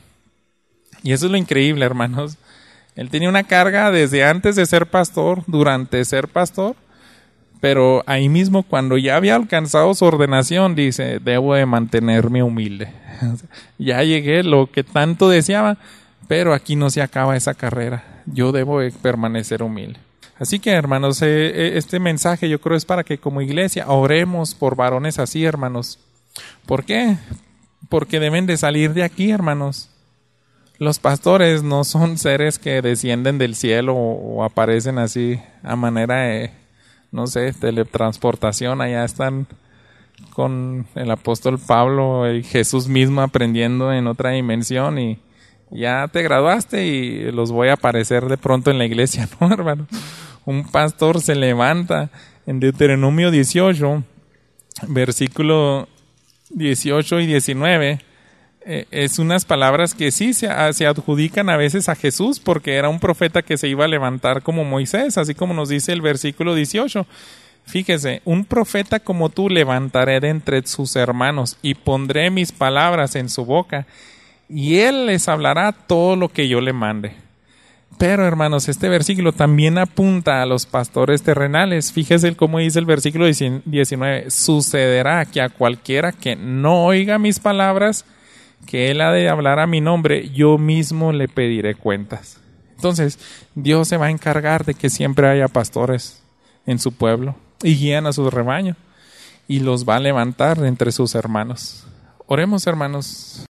S1: Y eso es lo increíble, hermanos. Él tenía una carga desde antes de ser pastor, durante ser pastor, pero ahí mismo cuando ya había alcanzado su ordenación, dice, debo de mantenerme humilde. Ya llegué lo que tanto deseaba, pero aquí no se acaba esa carrera. Yo debo de permanecer humilde. Así que, hermanos, eh, este mensaje yo creo es para que como iglesia oremos por varones así, hermanos. ¿Por qué? Porque deben de salir de aquí, hermanos. Los pastores no son seres que descienden del cielo o, o aparecen así a manera de, no sé, teletransportación. Allá están con el apóstol Pablo y Jesús mismo aprendiendo en otra dimensión y ya te graduaste y los voy a aparecer de pronto en la iglesia, ¿no, hermano? Un pastor se levanta en Deuteronomio dieciocho, versículo dieciocho y diecinueve. Eh, es unas palabras que sí se, se adjudican a veces a Jesús porque era un profeta que se iba a levantar como Moisés, así como nos dice el versículo dieciocho. Fíjese, un profeta como tú levantaré de entre sus hermanos y pondré mis palabras en su boca y él les hablará todo lo que yo le mande. Pero, hermanos, este versículo también apunta a los pastores terrenales. Fíjese cómo dice el versículo diecinueve. Sucederá que a cualquiera que no oiga mis palabras, que él ha de hablar a mi nombre, yo mismo le pediré cuentas. Entonces, Dios se va a encargar de que siempre haya pastores en su pueblo y guían a su rebaño y los va a levantar entre sus hermanos. Oremos, hermanos.